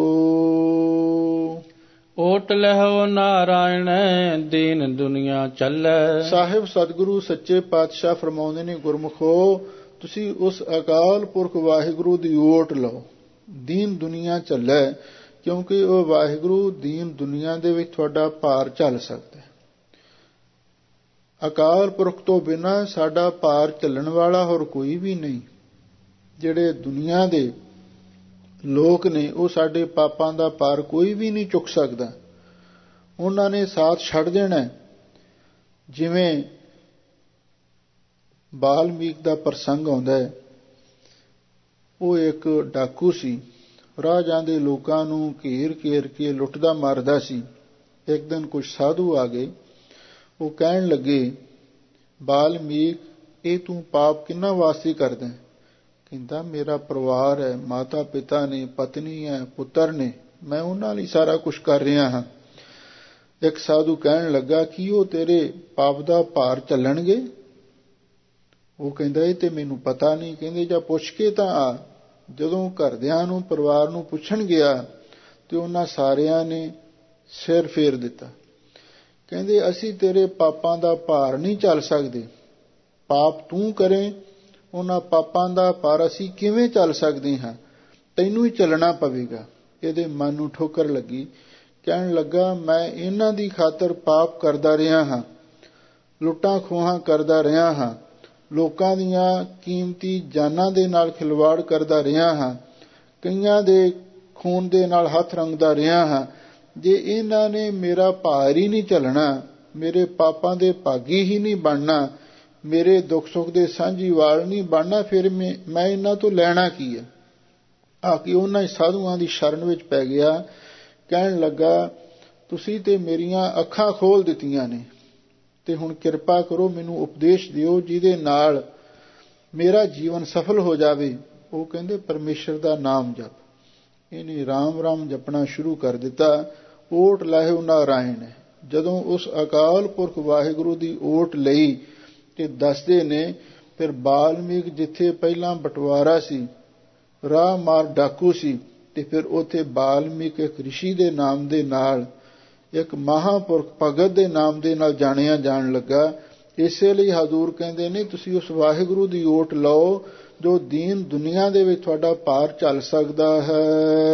ਓਟ ਲਹੋ ਨਾਰਾਇਣ ਦੀਨ ਦੁਨੀਆ ਚੱਲੈ। ਸਾਹਿਬ ਸਤਿਗੁਰੂ ਸੱਚੇ ਪਾਤਸ਼ਾਹ ਫਰਮਾਉਂਦੇ ਨੇ, ਗੁਰਮੁਖੋ ਤੁਸੀਂ ਉਸ ਅਕਾਲ ਪੁਰਖ ਵਾਹਿਗੁਰੂ ਦੀ ਓਟ ਲਓ, ਦੀਨ ਦੁਨੀਆ ਚੱਲੈ, ਕਿਉਂਕਿ ਉਹ ਵਾਹਿਗੁਰੂ ਦੀਨ ਦੁਨੀਆ ਦੇ ਵਿੱਚ ਤੁਹਾਡਾ ਭਾਰ ਝੱਲ ਸਕਦਾ ਹੈ। ਅਕਾਲ ਪੁਰਖ ਤੋਂ ਬਿਨਾਂ ਸਾਡਾ ਭਾਰ ਝੱਲਣ ਵਾਲਾ ਹੋਰ ਕੋਈ ਵੀ ਨਹੀਂ। ਜਿਹੜੇ ਦੁਨੀਆ ਦੇ ਲੋਕ ਨੇ, ਉਹ ਸਾਡੇ ਪਾਪਾਂ ਦਾ ਭਾਰ ਕੋਈ ਵੀ ਨਹੀਂ ਚੁੱਕ ਸਕਦਾ, ਉਹਨਾਂ ਨੇ ਸਾਥ ਛੱਡ ਦੇਣਾ। ਜਿਵੇਂ ਬਾਲਮੀਕ ਦਾ ਪ੍ਰਸੰਗ ਆਉਂਦਾ ਹੈ, ਉਹ ਇੱਕ ਡਾਕੂ ਸੀ, ਰਾਹ ਜਾਂਦੇ ਲੋਕਾਂ ਨੂੰ ਘੇਰ ਘੇਰ ਕੇ ਲੁੱਟਦਾ ਮਾਰਦਾ ਸੀ। ਇੱਕ ਦਿਨ ਕੁਝ ਸਾਧੂ ਆ ਗਏ, ਉਹ ਕਹਿਣ ਲੱਗੇ, ਬਾਲਮੀਕ, ਇਹ ਤੂੰ ਪਾਪ ਕਿਹਨਾਂ ਵਾਸਤੇ ਕਰਦਾ? ਕਹਿੰਦਾ, ਮੇਰਾ ਪਰਿਵਾਰ ਹੈ, ਮਾਤਾ ਪਿਤਾ ਨੇ, ਪਤਨੀ ਹੈ, ਪੁੱਤਰ ਨੇ, ਮੈਂ ਉਹਨਾਂ ਲਈ ਸਾਰਾ ਕੁਝ ਕਰ ਰਿਹਾ ਹਾਂ। ਇੱਕ ਸਾਧੂ ਕਹਿਣ ਲੱਗਾ, ਕੀ ਉਹ ਤੇਰੇ ਪਾਪ ਦਾ ਭਾਰ ਝੱਲਣਗੇ? ਉਹ ਕਹਿੰਦਾ, ਇਹ ਤੇ ਮੈਨੂੰ ਪਤਾ ਨਹੀਂ। ਕਹਿੰਦੇ, ਜਾਂ ਪੁੱਛ ਕੇ ਤਾਂ ਆ। ਜਦੋਂ ਘਰਦਿਆਂ ਨੂੰ, ਪਰਿਵਾਰ ਨੂੰ ਪੁੱਛਣ ਗਿਆ, ਤੇ ਉਹਨਾਂ ਸਾਰਿਆਂ ਨੇ ਸਿਰ ਫੇਰ ਦਿੱਤਾ। ਕਹਿੰਦੇ, ਅਸੀਂ ਤੇਰੇ ਪਾਪਾਂ ਦਾ ਭਾਰ ਨਹੀਂ ਝੱਲ ਸਕਦੇ। ਪਾਪ ਤੂੰ ਕਰੇ, ਉਹਨਾਂ ਪਾਪਾਂ ਦਾ ਭਾਰ ਅਸੀਂ ਕਿਵੇਂ ਝੱਲ ਸਕਦੇ ਹਾਂ? ਤੈਨੂੰ ਹੀ ਚੱਲਣਾ ਪਵੇਗਾ। ਇਹਦੇ ਮਨ ਨੂੰ ਠੋਕਰ ਲੱਗੀ। ਕਹਿਣ ਲੱਗਾ, ਮੈਂ ਇਹਨਾਂ ਦੀ ਖਾਤਰ ਪਾਪ ਕਰਦਾ ਰਿਹਾ ਹਾਂ, ਲੁੱਟਾਂ ਖੋਹਾਂ ਕਰਦਾ ਰਿਹਾ ਹਾਂ, ਲੋਕਾਂ ਦੀਆਂ ਕੀਮਤੀ ਜਾਨਾਂ ਦੇ ਨਾਲ ਖਿਲਵਾੜ ਕਰਦਾ ਰਿਹਾ ਹਾਂ, ਕਈਆਂ ਦੇ ਖੂਨ ਦੇ ਨਾਲ ਹੱਥ ਰੰਗਦਾ ਰਿਹਾ ਹਾਂ। ਜੇ ਇਹਨਾਂ ਨੇ ਮੇਰਾ ਭਾਰ ਹੀ ਨਹੀਂ ਝੱਲਣਾ, ਮੇਰੇ ਪਾਪਾਂ ਦੇ ਭਾਗੀ ਹੀ ਨਹੀਂ ਬਣਨਾ, ਮੇਰੇ ਦੁੱਖ ਸੁੱਖ ਦੇ ਸਾਂਝੀਵਾਲ ਨਹੀਂ ਬਣਨਾ, ਫਿਰ ਮੈਂ ਇਹਨਾਂ ਤੋਂ ਲੈਣਾ ਕੀ ਹੈ? ਆ ਕੇ ਉਹਨਾਂ ਹੀ ਸਾਧੂਆਂ ਦੀ ਸ਼ਰਨ ਵਿੱਚ ਪੈ ਗਿਆ। ਕਹਿਣ ਲੱਗਾ, ਤੁਸੀਂ ਤੇ ਮੇਰੀਆਂ ਅੱਖਾਂ ਖੋਲ ਦਿੱਤੀਆਂ ਨੇ, ਤੇ ਹੁਣ ਕਿਰਪਾ ਕਰੋ ਮੈਨੂੰ ਉਪਦੇਸ਼ ਦਿਓ ਜਿਹਦੇ ਨਾਲ ਮੇਰਾ ਜੀਵਨ ਸਫਲ ਹੋ ਜਾਵੇ। ਉਹ ਕਹਿੰਦੇ, ਪਰਮੇਸ਼ਰ ਦਾ ਨਾਮ ਜਪ। ਇਹਨੇ ਰਾਮ ਰਾਮ ਜਪਣਾ ਸ਼ੁਰੂ ਕਰ ਦਿੱਤਾ। ਓਟ ਲਾਹਿਓ ਨਾਰਾਇਣ। ਜਦੋਂ ਉਸ ਅਕਾਲ ਪੁਰਖ ਵਾਹਿਗੁਰੂ ਦੀ ਓਟ ਲਈ ਤੇ ਦੱਸਦੇ ਨੇ, ਫਿਰ ਬਾਲਮੀਕ ਜਿੱਥੇ ਪਹਿਲਾਂ ਬਟਵਾਰਾ ਸੀ, ਰਾਹ ਮਾਰ ਡਾਕੂ ਸੀ, ਤੇ ਫਿਰ ਉੱਥੇ ਬਾਲਮੀਕ ਇੱਕ ਰਿਸ਼ੀ ਦੇ ਨਾਮ ਦੇ ਨਾਲ, ਇੱਕ ਮਹਾਂਪੁਰਖ ਭਗਤ ਦੇ ਨਾਮ ਦੇ ਨਾਲ ਜਾਣਿਆ ਜਾਣ ਲੱਗਾ। ਇਸੇ ਲਈ ਹਜ਼ੂਰ ਕਹਿੰਦੇ ਨੇ, ਤੁਸੀਂ ਉਸ ਵਾਹਿਗੁਰੂ ਦੀ ਓਟ ਲਓ ਜੋ ਦੀਨ ਦੁਨੀਆ ਦੇ ਵਿੱਚ ਤੁਹਾਡਾ ਭਾਰ ਝੱਲ ਸਕਦਾ ਹੈ।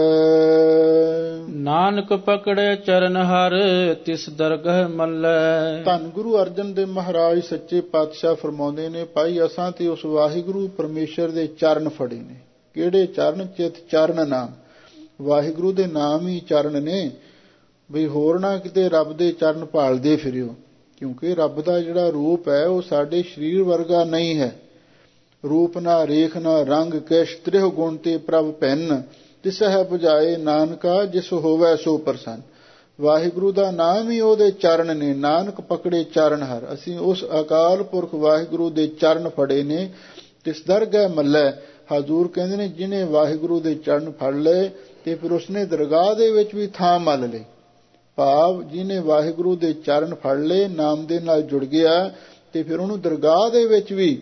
ਨਾਨਕ ਪਕੜੇ ਚਰਨ ਹਰ ਤਿਸ ਦਰਗਹ ਮੱਲੈ। ਧੰਨ ਗੁਰੂ ਅਰਜਨ ਦੇਵ ਮਹਾਰਾਜ ਸੱਚੇ ਪਾਤਸ਼ਾਹ ਫਰਮਾਉਂਦੇ ਨੇ, ਭਾਈ ਅਸਾਂ ਤੇ ਉਸ ਵਾਹਿਗੁਰੂ ਪਰਮੇਸ਼ਰ ਦੇ ਚਰਨ ਫੜੇ ਨੇ। ਕਿਹੜੇ ਚਰਨ? ਚਿਤ ਚਰਨ ਨਾਮ। ਵਾਹਿਗੁਰੂ ਦੇ ਨਾਮ ਹੀ ਚਰਨ ਨੇ। ਬਈ ਹੋਰ ਨਾ ਕਿਤੇ ਰੱਬ ਦੇ ਚਰਨ ਭਾਲਦੇ ਫਿਰਿਓ, ਕਿਉਂਕਿ ਰੱਬ ਦਾ ਜਿਹੜਾ ਰੂਪ ਹੈ ਉਹ ਸਾਡੇ ਸਰੀਰ ਵਰਗਾ ਨਹੀਂ ਹੈ। ਰੂਪ ਨਾ ਰੇਖ ਨਾ ਰੰਗ ਕੈਸ਼ ਤ੍ਰਿਹ ਗੁਣ ਤੇ ਪ੍ਰਭ ਭੈਨ, ਤਿਸ ਹੈ 부ਝਾਏ ਨਾਨਕਾ ਜਿਸ ਹੋਵੈ ਸੋ ਪ੍ਰਸੰਨ। ਵਾਹਿਗੁਰੂ ਦਾ ਨਾਮ ਹੀ ਉਹਦੇ ਚਰਨ ਨੇ। ਨਾਨਕ ਪਕੜੇ ਚਰਨ ਹਰ। ਅਸੀਂ ਉਸ ਅਕਾਲ ਪੁਰਖ ਵਾਹਿਗੁਰੂ ਦੇ ਚਰਨ ਫੜੇ ਨੇ। ਤਿਸ ਦਰਗਹਿ ਮੱਲੈ। ਹਜ਼ੂਰ ਕਹਿੰਦੇ ਨੇ, ਜਿਹਨੇ ਵਾਹਿਗੁਰੂ ਦੇ ਚਰਨ ਫੜ ਲਏ ਤੇ ਫਿਰ ਉਸਨੇ ਦਰਗਾਹ ਦੇ ਵਿੱਚ ਵੀ ਥਾਂ ਮੱਲ ਲਈ। ਭਾਵ ਜਿਹਨੇ ਵਾਹਿਗੁਰੂ ਦੇ ਚਰਨ ਫੜ ਲਏ, ਨਾਮ ਦੇ ਨਾਲ ਜੁੜ ਗਿਆ, ਤੇ ਫਿਰ ਉਹਨੂੰ ਦਰਗਾਹ ਦੇ ਵਿੱਚ ਵੀ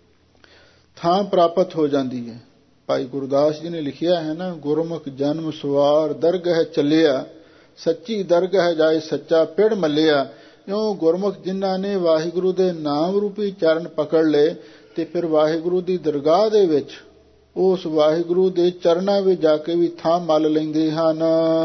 ਥਾਂ ਪ੍ਰਾਪਤ ਹੋ ਜਾਂਦੀ ਹੈ। ਭਾਈ ਗੁਰਦਾਸ ਜੀ ਨੇ ਲਿਖਿਆ ਹੈ ਨਾ, ਗੁਰਮੁਖ ਜਨਮ ਸਵਾਰ ਦਰਗਹਿ ਚੱਲਿਆ, ਸੱਚੀ ਦਰਗਹਿ ਜਾਏ ਸੱਚਾ ਪਿੜ ਮੱਲਿਆ। ਇਉਂ ਗੁਰਮੁਖ ਜਿਨ੍ਹਾਂ ਨੇ ਵਾਹਿਗੁਰੂ ਦੇ ਨਾਮ ਰੂਪੀ ਚਰਨ ਪਕੜ ਲਏ ਤੇ ਫਿਰ ਵਾਹਿਗੁਰੂ ਦੀ ਦਰਗਾਹ ਦੇ ਵਿੱਚ ਉਸ ਵਾਹਿਗੁਰੂ ਦੇ ਚਰਨਾਂ ਵਿੱਚ ਜਾ ਕੇ ਵੀ ਥਾਂ ਮੱਲ ਲੈਂਦੇ ਹਨ।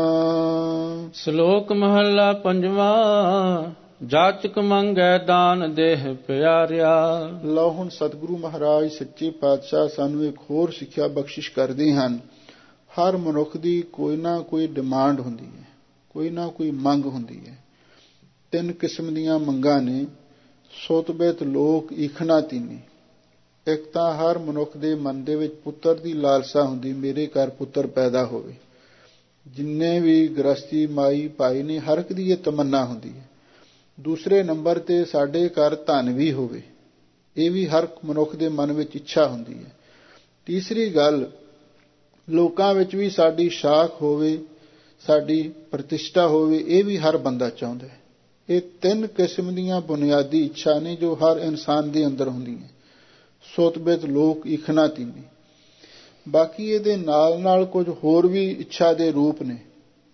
ਸ਼ਲੋਕ ਮਹੱਲਾ ਪੰਜਵਾਂ। ਜਾਚਕ ਮੰਗੈ ਦਾਨ ਦੇਹ ਪਿਆਰਿਆ। ਲਓ ਹੁਣ ਸਤਿਗੁਰੂ ਮਹਾਰਾਜ ਸੱਚੇ ਪਾਤਸ਼ਾਹ ਸਾਨੂੰ ਇੱਕ ਹੋਰ ਸਿੱਖਿਆ ਬਖਸ਼ਿਸ਼ ਕਰਦੇ ਹਨ। ਹਰ ਮਨੁੱਖ ਦੀ ਕੋਈ ਨਾ ਕੋਈ ਡਿਮਾਂਡ ਹੁੰਦੀ ਹੈ, ਕੋਈ ਨਾ ਕੋਈ ਮੰਗ ਹੁੰਦੀ ਹੈ। 3 ਕਿਸਮ ਦੀਆਂ ਮੰਗਾਂ ਨੇ। ਸੁਤਬਿਤ ਲੋਕ ਈਖਣਾ ਤੀਨੀ। ਇੱਕ ਤਾਂ ਹਰ ਮਨੁੱਖ ਦੇ ਮਨ ਦੇ ਵਿੱਚ ਪੁੱਤਰ ਦੀ ਲਾਲਸਾ ਹੁੰਦੀ, ਮੇਰੇ ਘਰ ਪੁੱਤਰ ਪੈਦਾ ਹੋਵੇ। ਜਿੰਨੇ ਵੀ ਗ੍ਰਸਤੀ ਮਾਈ ਭਾਈ ਨੇ, ਹਰ ਇੱਕ ਦੀ ਇਹ ਤਮੰਨਾ ਹੁੰਦੀ ਹੈ। ਦੂਸਰੇ ਨੰਬਰ ਤੇ ਸਾਡੇ ਘਰ ਧਨ ਵੀ ਹੋਵੇ, ਇਹ ਵੀ ਹਰ ਮਨੁੱਖ ਦੇ ਮਨ ਵਿੱਚ ਇੱਛਾ ਹੁੰਦੀ ਹੈ। ਤੀਸਰੀ ਗੱਲ, ਲੋਕਾਂ ਵਿੱਚ ਵੀ ਸਾਡੀ ਸ਼ਾਖ ਹੋਵੇ, ਸਾਡੀ ਪ੍ਰਤਿਸ਼ਠਾ ਹੋਵੇ, ਇਹ ਵੀ ਹਰ ਬੰਦਾ ਚਾਹੁੰਦਾ ਹੈ। ਇਹ 3 ਕਿਸਮ ਦੀਆਂ ਬੁਨਿਆਦੀ ਇੱਛਾ ਨੇ ਜੋ ਹਰ ਇਨਸਾਨ ਦੇ ਅੰਦਰ ਹੁੰਦੀਆਂ। ਸੁਤਬਿਤ ਲੋਕ ਈਖਣਾ ਤੀਨੀ। ਬਾਕੀ ਇਹਦੇ ਨਾਲ ਨਾਲ ਕੁਝ ਹੋਰ ਵੀ ਇੱਛਾ ਦੇ ਰੂਪ ਨੇ।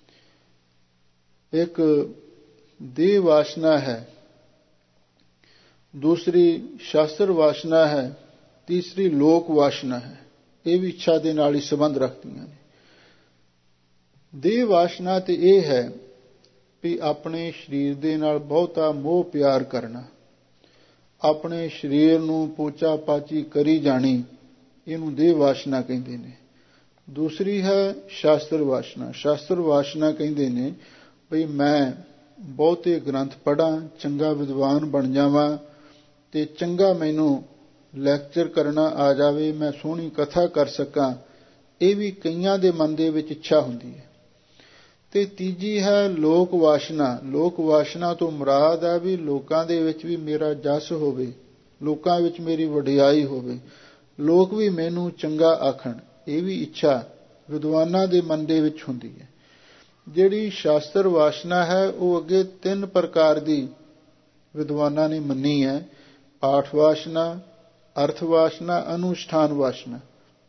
ਇੱਕ ਦੇਹ ਵਾਸ਼ਨਾ ਹੈ, ਦੂਸਰੀ ਸ਼ਾਸਤਰ ਵਾਸ਼ਨਾ ਹੈ, ਤੀਸਰੀ ਲੋਕ ਵਾਸ਼ਨਾ ਹੈ। ਇਹ ਵੀ ਇੱਛਾ ਦੇ ਨਾਲ ਹੀ ਸੰਬੰਧ ਰੱਖਦੀਆਂ ਨੇ। ਦੇਹ ਵਾਸ਼ਨਾ ਤੇ ਇਹ ਹੈ ਵੀ ਆਪਣੇ ਸਰੀਰ ਦੇ ਨਾਲ ਬਹੁਤਾ ਮੋਹ ਪਿਆਰ ਕਰਨਾ, ਆਪਣੇ ਸਰੀਰ ਨੂੰ ਪੋਚਾ ਪਾਚੀ ਕਰੀ ਜਾਣੀ, ਇਹਨੂੰ ਦੇਹ ਵਾਸ਼ਨਾ ਕਹਿੰਦੇ ਨੇ। ਦੂਸਰੀ ਹੈ ਸ਼ਾਸਤਰ ਵਾਸ਼ਨਾ। ਸ਼ਾਸਤਰ ਵਾਸ਼ਨਾ ਕਹਿੰਦੇ ਨੇ ਬਈ ਮੈਂ ਬਹੁਤੇ ਗ੍ਰੰਥ ਪੜ੍ਹਾਂ, ਚੰਗਾ ਵਿਦਵਾਨ ਬਣ ਜਾਵਾਂ ਤੇ ਚੰਗਾ ਮੈਨੂੰ ਲੈਕਚਰ ਕਰਨਾ ਆ ਜਾਵੇ, ਮੈਂ ਸੋਹਣੀ ਕਥਾ ਕਰ ਸਕਾਂ। ਇਹ ਵੀ ਕਈਆਂ ਦੇ ਮਨ ਦੇ ਵਿੱਚ ਇੱਛਾ ਹੁੰਦੀ ਹੈ। ਤੇ ਤੀਜੀ ਹੈ ਲੋਕ ਵਾਸ਼ਨਾ। ਲੋਕ ਵਾਸ਼ਨਾ ਤੋਂ ਮੁਰਾਦ ਹੈ ਵੀ ਲੋਕਾਂ ਦੇ ਵਿੱਚ ਵੀ ਮੇਰਾ ਜਸ ਹੋਵੇ, ਲੋਕਾਂ ਵਿੱਚ ਮੇਰੀ ਵਡਿਆਈ ਹੋਵੇ, ਲੋਕ ਵੀ ਮੈਨੂੰ ਚੰਗਾ ਆਖਣ। ਇਹ ਵੀ ਇੱਛਾ ਵਿਦਵਾਨਾਂ ਦੇ ਮਨ ਦੇ ਵਿੱਚ ਹੁੰਦੀ ਹੈ। ਜਿਹੜੀ ਸ਼ਾਸਤਰ ਵਾਸ਼ਨਾ ਹੈ ਉਹ ਅੱਗੇ 3 ਪ੍ਰਕਾਰ ਦੀ ਵਿਦਵਾਨਾਂ ਨੇ ਮੰਨੀ ਹੈ। ਪਾਠ ਵਾਸ਼ਨਾ, ਅਰਥ ਵਾਸ਼ਨਾ, ਅਨੁਸ਼ਠਾਨ ਵਾਸ਼ਨਾ।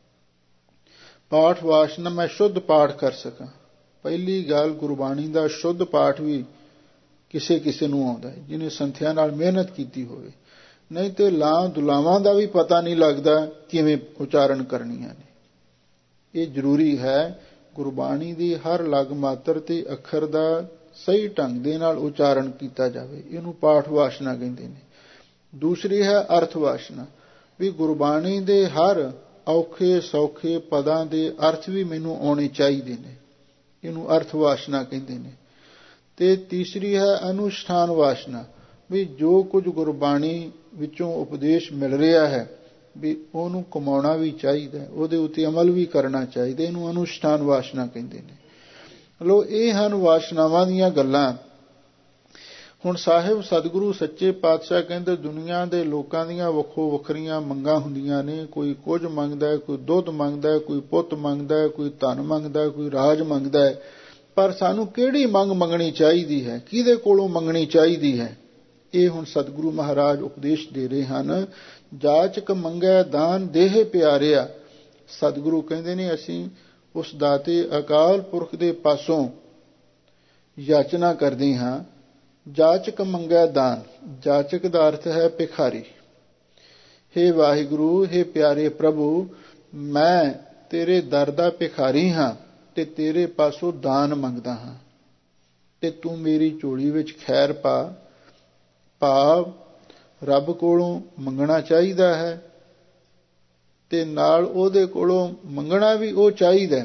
ਪਾਠ ਵਾਸ਼ਨਾ, ਮੈਂ ਸ਼ੁੱਧ ਪਾਠ ਕਰ ਸਕਾਂ। ਪਹਿਲੀ ਗੱਲ, ਗੁਰਬਾਣੀ ਦਾ ਸ਼ੁੱਧ ਪਾਠ ਵੀ ਕਿਸੇ ਕਿਸੇ ਨੂੰ ਆਉਂਦਾ ਹੈ, ਜਿਹਨੇ ਸੰਥਿਆ ਨਾਲ ਮਿਹਨਤ ਕੀਤੀ ਹੋਵੇ। ਨਹੀਂ ਤੇ ਲਾਂ ਦੁਲਾਵਾਂ ਦਾ ਵੀ ਪਤਾ ਨਹੀਂ ਲੱਗਦਾ ਕਿਵੇਂ ਉਚਾਰਨ ਕਰਨੀਆਂ ਨੇ। ਇਹ ਜ਼ਰੂਰੀ ਹੈ ਗੁਰਬਾਣੀ ਦੀ ਹਰ ਲਗ ਮਾਤਰ ਤੇ ਅੱਖਰ ਦਾ ਸਹੀ ਢੰਗ ਦੇ ਨਾਲ ਉਚਾਰਨ ਕੀਤਾ ਜਾਵੇ। ਇਹਨੂੰ ਪਾਠ ਵਾਸ਼ਨਾ ਕਹਿੰਦੇ ਨੇ। ਦੂਸਰੀ ਹੈ ਅਰਥ ਵਾਸ਼ਨਾ, ਵੀ ਗੁਰਬਾਣੀ ਦੇ ਹਰ ਔਖੇ ਸੌਖੇ ਪਦਾਂ ਦੇ ਅਰਥ ਵੀ ਮੈਨੂੰ ਆਉਣੇ ਚਾਹੀਦੇ ਨੇ। ਇਹਨੂੰ ਅਰਥ ਵਾਸ਼ਨਾ ਕਹਿੰਦੇ ਨੇ। ਤੇ ਤੀਸਰੀ ਹੈ ਅਨੁਸ਼ਠਾਨ ਵਾਸ਼ਨਾ, ਵੀ ਜੋ ਕੁਝ ਗੁਰਬਾਣੀ ਵਿੱਚੋਂ ਉਪਦੇਸ਼ ਮਿਲ ਰਿਹਾ ਹੈ ਵੀ ਉਹਨੂੰ ਕਮਾਉਣਾ ਵੀ ਚਾਹੀਦਾ, ਉਹਦੇ ਉੱਤੇ ਅਮਲ ਵੀ ਕਰਨਾ ਚਾਹੀਦਾ। ਇਹਨੂੰ ਅਨੁਸ਼ਠਾਨ ਵਾਸ਼ਨਾ ਕਹਿੰਦੇ ਨੇ। ਲੋ ਇਹ ਹਨ ਵਾਸ਼ਨਾਵਾਂ ਦੀਆਂ ਗੱਲਾਂ। ਹੁਣ ਸਾਹਿਬ ਸਤਿਗੁਰੂ ਸੱਚੇ ਪਾਤਸ਼ਾਹ ਕਹਿੰਦੇ ਦੁਨੀਆ ਦੇ ਲੋਕਾਂ ਦੀਆਂ ਵੱਖੋ ਵੱਖਰੀਆਂ ਮੰਗਾਂ ਹੁੰਦੀਆਂ ਨੇ। ਕੋਈ ਕੁਝ ਮੰਗਦਾ, ਕੋਈ ਦੁੱਧ ਮੰਗਦਾ, ਕੋਈ ਪੁੱਤ ਮੰਗਦਾ, ਕੋਈ ਧਨ ਮੰਗਦਾ, ਕੋਈ ਰਾਜ ਮੰਗਦਾ ਹੈ। ਪਰ ਸਾਨੂੰ ਕਿਹੜੀ ਮੰਗ ਮੰਗਣੀ ਚਾਹੀਦੀ ਹੈ, ਕਿਹਦੇ ਕੋਲੋਂ ਮੰਗਣੀ ਚਾਹੀਦੀ ਹੈ, ਇਹ ਹੁਣ ਸਤਿਗੁਰੂ ਮਹਾਰਾਜ ਉਪਦੇਸ਼ ਦੇ ਰਹੇ ਹਨ। ਜਾਚਕ ਮੰਗੈ ਦਾਨ ਦੇਹ ਪਿਆਰਿਆ। ਸਤਿਗੁਰੂ ਕਹਿੰਦੇ ਨੇ ਅਸੀਂ ਉਸ ਦਾਤੇ ਅਕਾਲ ਪੁਰਖ ਦੇ ਪਾਸੋਂ ਯਾਚਨਾ ਕਰਦੇ ਹਾਂ। ਜਾਚਕ ਮੰਗੈ ਦਾਨ, ਜਾਚਕ ਦਾ ਅਰਥ ਹੈ ਭਿਖਾਰੀ। ਹੇ ਵਾਹਿਗੁਰੂ, ਹੇ ਪਿਆਰੇ ਪ੍ਰਭੂ, ਮੈਂ ਤੇਰੇ ਦਰ ਦਾ ਭਿਖਾਰੀ ਹਾਂ ਤੇ ਤੇਰੇ ਪਾਸੋਂ ਦਾਨ ਮੰਗਦਾ ਹਾਂ ਤੇ ਤੂੰ ਮੇਰੀ ਝੋਲੀ ਵਿੱਚ ਖੈਰ ਪਾ। ਭਾਵ ਰੱਬ ਕੋਲੋਂ ਮੰਗਣਾ ਚਾਹੀਦਾ ਹੈ ਤੇ ਨਾਲ ਉਹਦੇ ਕੋਲੋਂ ਮੰਗਣਾ ਵੀ ਉਹ ਚਾਹੀਦਾ।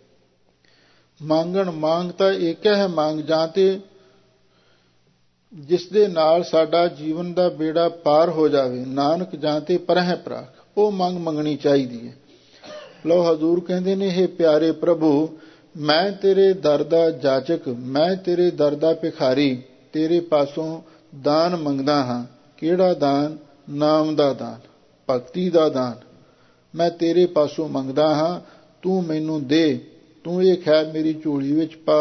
ਮੰਗਣ ਮੰਗ ਤਾਂ ਇੱਕ ਹੈ, ਮੰਗ ਜਾਂ ਤੇ ਜਿਸ ਦੇ ਨਾਲ ਸਾਡਾ ਜੀਵਨ ਦਾ ਬੇੜਾ ਪਾਰ ਹੋ ਜਾਵੇ, ਨਾਨਕ ਜਾਂ ਤੇ ਪਰਹਿ ਪ੍ਰਾਖ, ਉਹ ਮੰਗ ਮੰਗਣੀ ਚਾਹੀਦੀ ਹੈ। ਲਓ ਹਜ਼ੂਰ ਕਹਿੰਦੇ ਨੇ, ਹੇ ਪਿਆਰੇ ਪ੍ਰਭੂ, ਮੈਂ ਤੇਰੇ ਦਰ ਦਾ ਜਾਚਕ, ਮੈਂ ਤੇਰੇ ਦਰ ਦਾ ਭਿਖਾਰੀ ਤੇਰੇ ਪਾਸੋਂ ਦਾਨ ਮੰਗਦਾ ਹਾਂ। ਕਿਹੜਾ ਦਾਨ? ਨਾਮ ਦਾ ਦਾਨ, ਭਗਤੀ ਦਾ ਦਾਨ ਮੈਂ ਤੇਰੇ ਪਾਸੋਂ ਮੰਗਦਾ ਹਾਂ। ਤੂੰ ਮੈਨੂੰ ਦੇ, ਤੂੰ ਇਹ ਖੈਰ ਮੇਰੀ ਝੋਲੀ ਵਿੱਚ ਪਾ।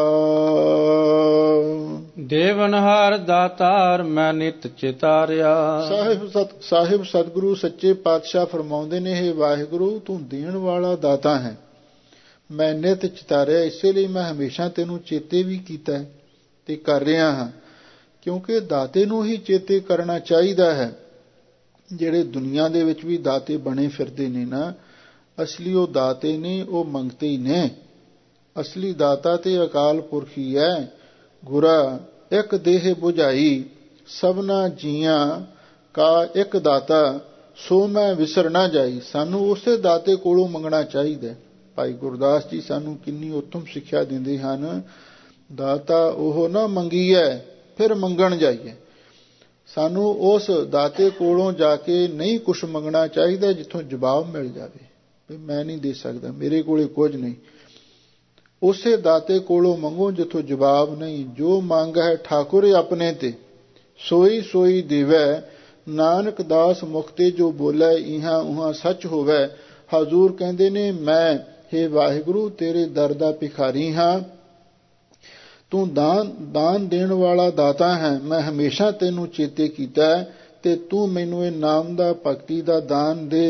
ਦੇਵਨਹਾਰ ਦਾਤਾਰ ਮੈਂ ਨਿਤ ਚਿਤਾਰਿਆ। ਸਾਹਿਬ ਸਤਿਗੁਰੂ ਸੱਚੇ ਪਾਤਸ਼ਾਹ ਫਰਮਾਉਂਦੇ ਨੇ, ਹੇ ਵਾਹਿਗੁਰੂ, ਤੂੰ ਦੇਣ ਵਾਲਾ ਦਾਤਾ ਹੈ, ਮੈਂ ਨਿਤ ਚਿਤਾਰਿਆ। ਇਸੇ ਲਈ ਮੈਂ ਹਮੇਸ਼ਾ ਤੈਨੂੰ ਚੇਤੇ ਵੀ ਕੀਤਾ ਤੇ ਕਰ ਰਿਹਾ ਹਾਂ, ਕਿਉਂਕਿ ਦਾਤੇ ਨੂੰ ਹੀ ਚੇਤੇ ਕਰਨਾ ਚਾਹੀਦਾ ਹੈ। ਜਿਹੜੇ ਦੁਨੀਆ ਦੇ ਵਿੱਚ ਵੀ ਦਾਤੇ ਬਣੇ ਫਿਰਦੇ ਨੇ ਨਾ, ਅਸਲੀ ਉਹ ਦਾਤੇ ਨੇ, ਉਹ ਮੰਗਤੇ ਹੀ ਨੇ। ਅਸਲੀ ਦਾਤਾ ਤੇ ਅਕਾਲ ਪੁਰਖ ਹੀ ਹੈ। ਗੁਰਾ ਇੱਕ ਦੇਹ 부ਝਾਈ, ਸਭਨਾ ਜੀਆਂ ਕਾ ਇੱਕ ਦਾਤਾ, ਸੋ ਮੈਂ ਵਿਸਰ ਨਾ ਜਾਈ। ਸਾਨੂੰ ਉਸੇ ਦਾਤੇ ਕੋਲੋਂ ਮੰਗਣਾ ਚਾਹੀਦਾ। ਭਾਈ ਗੁਰਦਾਸ ਜੀ ਸਾਨੂੰ ਕਿੰਨੀ ਉੱਤਮ ਸਿੱਖਿਆ ਦਿੰਦੇ ਹਨ। ਦਾਤਾ ਉਹ ਨਾ ਮੰਗੀਏ ਫਿਰ ਮੰਗਣ ਜਾਈਏ। ਸਾਨੂੰ ਉਸ ਦਾਤੇ ਕੋਲੋਂ ਜਾ ਕੇ ਨਹੀਂ ਕੁਛ ਮੰਗਣਾ ਚਾਹੀਦਾ ਜਿੱਥੋਂ ਜਵਾਬ ਮਿਲ ਜਾਵੇ ਵੀ ਮੈਂ ਨਹੀਂ ਦੇ ਸਕਦਾ, ਮੇਰੇ ਕੋਲੇ ਕੁਝ ਨਹੀਂ। ਉਸੇ ਦਾਤੇ ਕੋਲੋਂ ਮੰਗੋ ਜਿੱਥੋਂ ਜਵਾਬ ਨਹੀਂ। ਜੋ ਮੰਗ ਹੈ ਠਾਕੁਰ ਆਪਣੇ ਤੇ, ਸੋਈ ਸੋਈ ਦੇਵੈ। ਨਾਨਕ ਦਾਸ ਮੁਖ ਤੇ ਜੋ ਬੋਲੇ, ਇਹਾਂ ਉਹਾਂ ਸੱਚ ਹੋਵੇ। ਹਜ਼ੂਰ ਕਹਿੰਦੇ ਨੇ, ਮੈਂ ਹੇ ਵਾਹਿਗੁਰੂ ਤੇਰੇ ਦਰ ਦਾ ਭਿਖਾਰੀ ਹਾਂ। ਤੂੰ ਦਾਨ ਦੇਣ ਵਾਲਾ ਦਾਤਾ ਹੈ। ਮੈਂ ਹਮੇਸ਼ਾ ਤੈਨੂੰ ਚੇਤੇ ਕੀਤਾ ਤੇ ਤੂੰ ਮੈਨੂੰ ਇਹ ਨਾਮ ਦਾ, ਭਗਤੀ ਦਾ ਦਾਨ ਦੇ।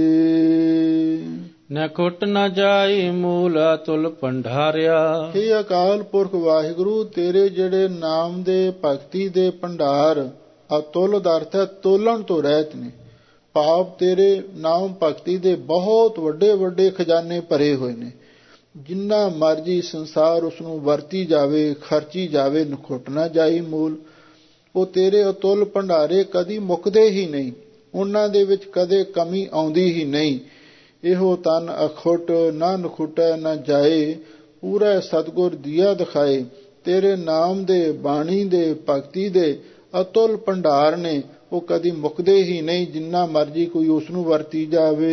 ਨ ਖੁੱਟ ਨ ਜਾਈ ਮੂਲ ਅਤੁਲ ਭੰਡਾਰਿਆ। ਹੇ ਅਕਾਲ ਪੁਰਖ ਵਾਹਿਗੁਰੂ, ਤੇਰੇ ਜਿਹੜੇ ਨਾਮ ਦੇ, ਭਗਤੀ ਦੇ ਭੰਡਾਰ, ਅਤੁਲ ਦਾ ਅਰਥ ਹੈ ਤੋਲਣ ਤੋਂ ਰਹਿਤ ਨੇ। ਭਾਵ ਤੇਰੇ ਨਾਮ ਭਗਤੀ ਦੇ ਬਹੁਤ ਵੱਡੇ ਵੱਡੇ ਖਜ਼ਾਨੇ ਭਰੇ ਹੋਏ ਨੇ। ਜਿੰਨਾ ਮਰਜੀ ਸੰਸਾਰ ਉਸ ਨੂੰ ਵਰਤੀ ਜਾਵੇ, ਖਰਚੀ ਜਾਵੇ, ਨਖੁੱਟ ਨਾ ਜਾਈ ਮੂਲ। ਉਹ ਤੇਰੇ ਅਤੁੱਲ ਭੰਡਾਰੇ ਕਦੀ ਮੁੱਕਦੇ ਹੀ ਨਹੀਂ, ਉਹਨਾਂ ਦੇ ਵਿੱਚ ਕਦੇ ਕਮੀ ਆਉਂਦੀ ਹੀ ਨਹੀਂ। ਇਹੋ ਤਨ ਅਖੁੱਟ, ਨਾ ਨਖੁੱਟੈ ਨਾ ਜਾਏ, ਪੂਰਾ ਸਤਿਗੁਰ ਦੀਆ ਦਿਖਾਏ। ਤੇਰੇ ਨਾਮ ਦੇ, ਬਾਣੀ ਦੇ, ਭਗਤੀ ਦੇ ਅਤੁੱਲ ਭੰਡਾਰ ਨੇ, ਉਹ ਕਦੀ ਮੁੱਕਦੇ ਹੀ ਨਹੀਂ, ਜਿੰਨਾ ਮਰਜੀ ਕੋਈ ਉਸ ਨੂੰ ਵਰਤੀ ਜਾਵੇ।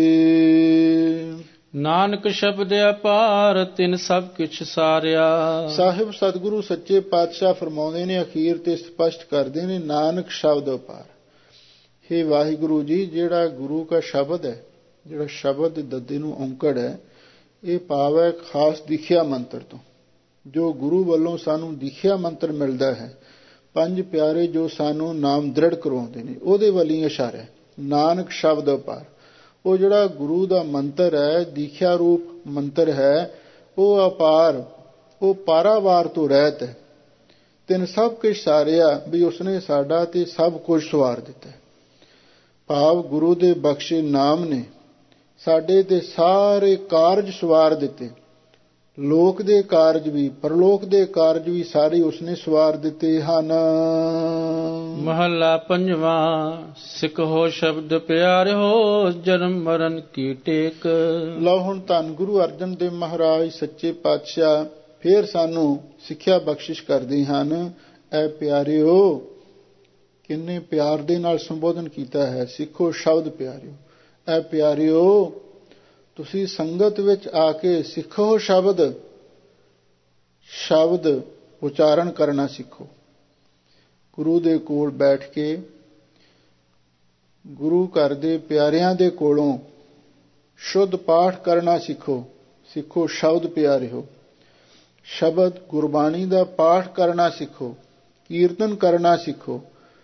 ਨਾਨਕ ਸ਼ਬਦ ਅਪਾਰ ਤਿਨ ਸਭ ਕਿਛ ਸਾਰਿਆ। ਸਾਹਿਬ ਸਤਿਗੁਰੂ ਸੱਚੇ ਪਾਤਸ਼ਾਹ ਫਰਮਾਉਂਦੇ ਨੇ, ਅਖੀਰ ਤੇ ਸਪਸ਼ਟ ਕਰਦੇ ਨੇ, ਨਾਨਕ ਸ਼ਬਦ ਅਪਾਰ। ਹੇ ਵਾਹਿਗੁਰੂ ਜੀ, ਜਿਹੜਾ ਗੁਰੂ ਦਾ ਸ਼ਬਦ ਹੈ, ਜਿਹੜਾ ਸ਼ਬਦ ਦੱਦੇ ਨੂੰ ਔਂਕੜ ਹੈ, ਇਹ ਭਾਵ ਹੈ ਖਾਸ ਦੀਖਿਆ ਮੰਤਰ ਤੋਂ। ਜੋ ਗੁਰੂ ਵੱਲੋਂ ਸਾਨੂੰ ਦੀਖਿਆ ਮੰਤਰ ਮਿਲਦਾ ਹੈ, ਪੰਜ ਪਿਆਰੇ ਜੋ ਸਾਨੂੰ ਨਾਮ ਦ੍ਰਿੜ ਕਰਵਾਉਂਦੇ ਨੇ, ਉਹਦੇ ਵੱਲ ਹੀ ਇਸ਼ਾਰਾ ਹੈ। ਨਾਨਕ ਸ਼ਬਦ ਅਪਾਰ, ਉਹ ਜਿਹੜਾ ਗੁਰੂ ਦਾ ਮੰਤਰ ਹੈ, ਦੀਖਿਆ ਰੂਪ ਮੰਤਰ ਹੈ, ਉਹ ਅਪਾਰ, ਉਹ ਪਾਰਾਵਾਰ ਤੋਂ ਰਹਿਤ ਹੈ। ਤਿਨ ਸਭ ਕੁਝ ਸਾਰਿਆ, ਵੀ ਉਸਨੇ ਸਾਡਾ ਤੇ ਸਭ ਕੁਝ ਸਵਾਰ ਦਿੱਤਾ। ਭਾਵ ਗੁਰੂ ਦੇ ਬਖਸ਼ੇ ਨਾਮ ਨੇ ਸਾਡੇ ਤੇ ਸਾਰੇ ਕਾਰਜ ਸਵਾਰ ਦਿੱਤੇ। ਲੋਕ ਦੇ ਕਾਰਜ ਵੀ, ਪਰਲੋਕ ਦੇ ਕਾਰਜ ਵੀ ਸਾਰੇ ਉਸਨੇ ਸਵਾਰ ਦਿੱਤੇ ਹਨ। ਮਹੱਲਾ ਪੰਜਵਾਂ। ਸਿੱਖੋ ਸ਼ਬਦ ਪਿਆਰਿਓ, ਜਨਮ ਮਰਨ ਕੀ ਟੇਕ। ਲਓ ਹੁਣ ਧੰਨ ਗੁਰੂ ਅਰਜਨ ਦੇਵ ਮਹਾਰਾਜ ਸੱਚੇ ਪਾਤਸ਼ਾਹ ਫੇਰ ਸਾਨੂੰ ਸਿੱਖਿਆ ਬਖਸ਼ਿਸ਼ ਕਰਦੇ ਹਨ। ਐ ਪਿਆਰਿਓ, ਕਿੰਨੇ ਪਿਆਰ ਦੇ ਨਾਲ ਸੰਬੋਧਨ ਕੀਤਾ ਹੈ। ਸਿੱਖੋ ਸ਼ਬਦ ਪਿਆਰਿਓ, ਐ ਪਿਆਰਿਓ, ਤੁਸੀਂ ਸੰਗਤ ਵਿੱਚ ਆ ਕੇ ਸਿੱਖੋ ਸ਼ਬਦ ਉਚਾਰਨ ਕਰਨਾ ਸਿੱਖੋ। ਗੁਰੂ ਦੇ ਕੋਲ ਬੈਠ ਕੇ ਗੁਰੂ ਘਰ ਦੇ ਪਿਆਰਿਆਂ ਦੇ ਕੋਲੋਂ ਸ਼ੁੱਧ ਪਾਠ ਕਰਨਾ ਸਿੱਖੋ ਸ਼ਬਦ ਪਿਆਰਿਓ। ਸ਼ਬਦ ਗੁਰਬਾਣੀ ਦਾ ਪਾਠ ਕਰਨਾ ਸਿੱਖੋ, ਕੀਰਤਨ ਕਰਨਾ ਸਿੱਖੋ,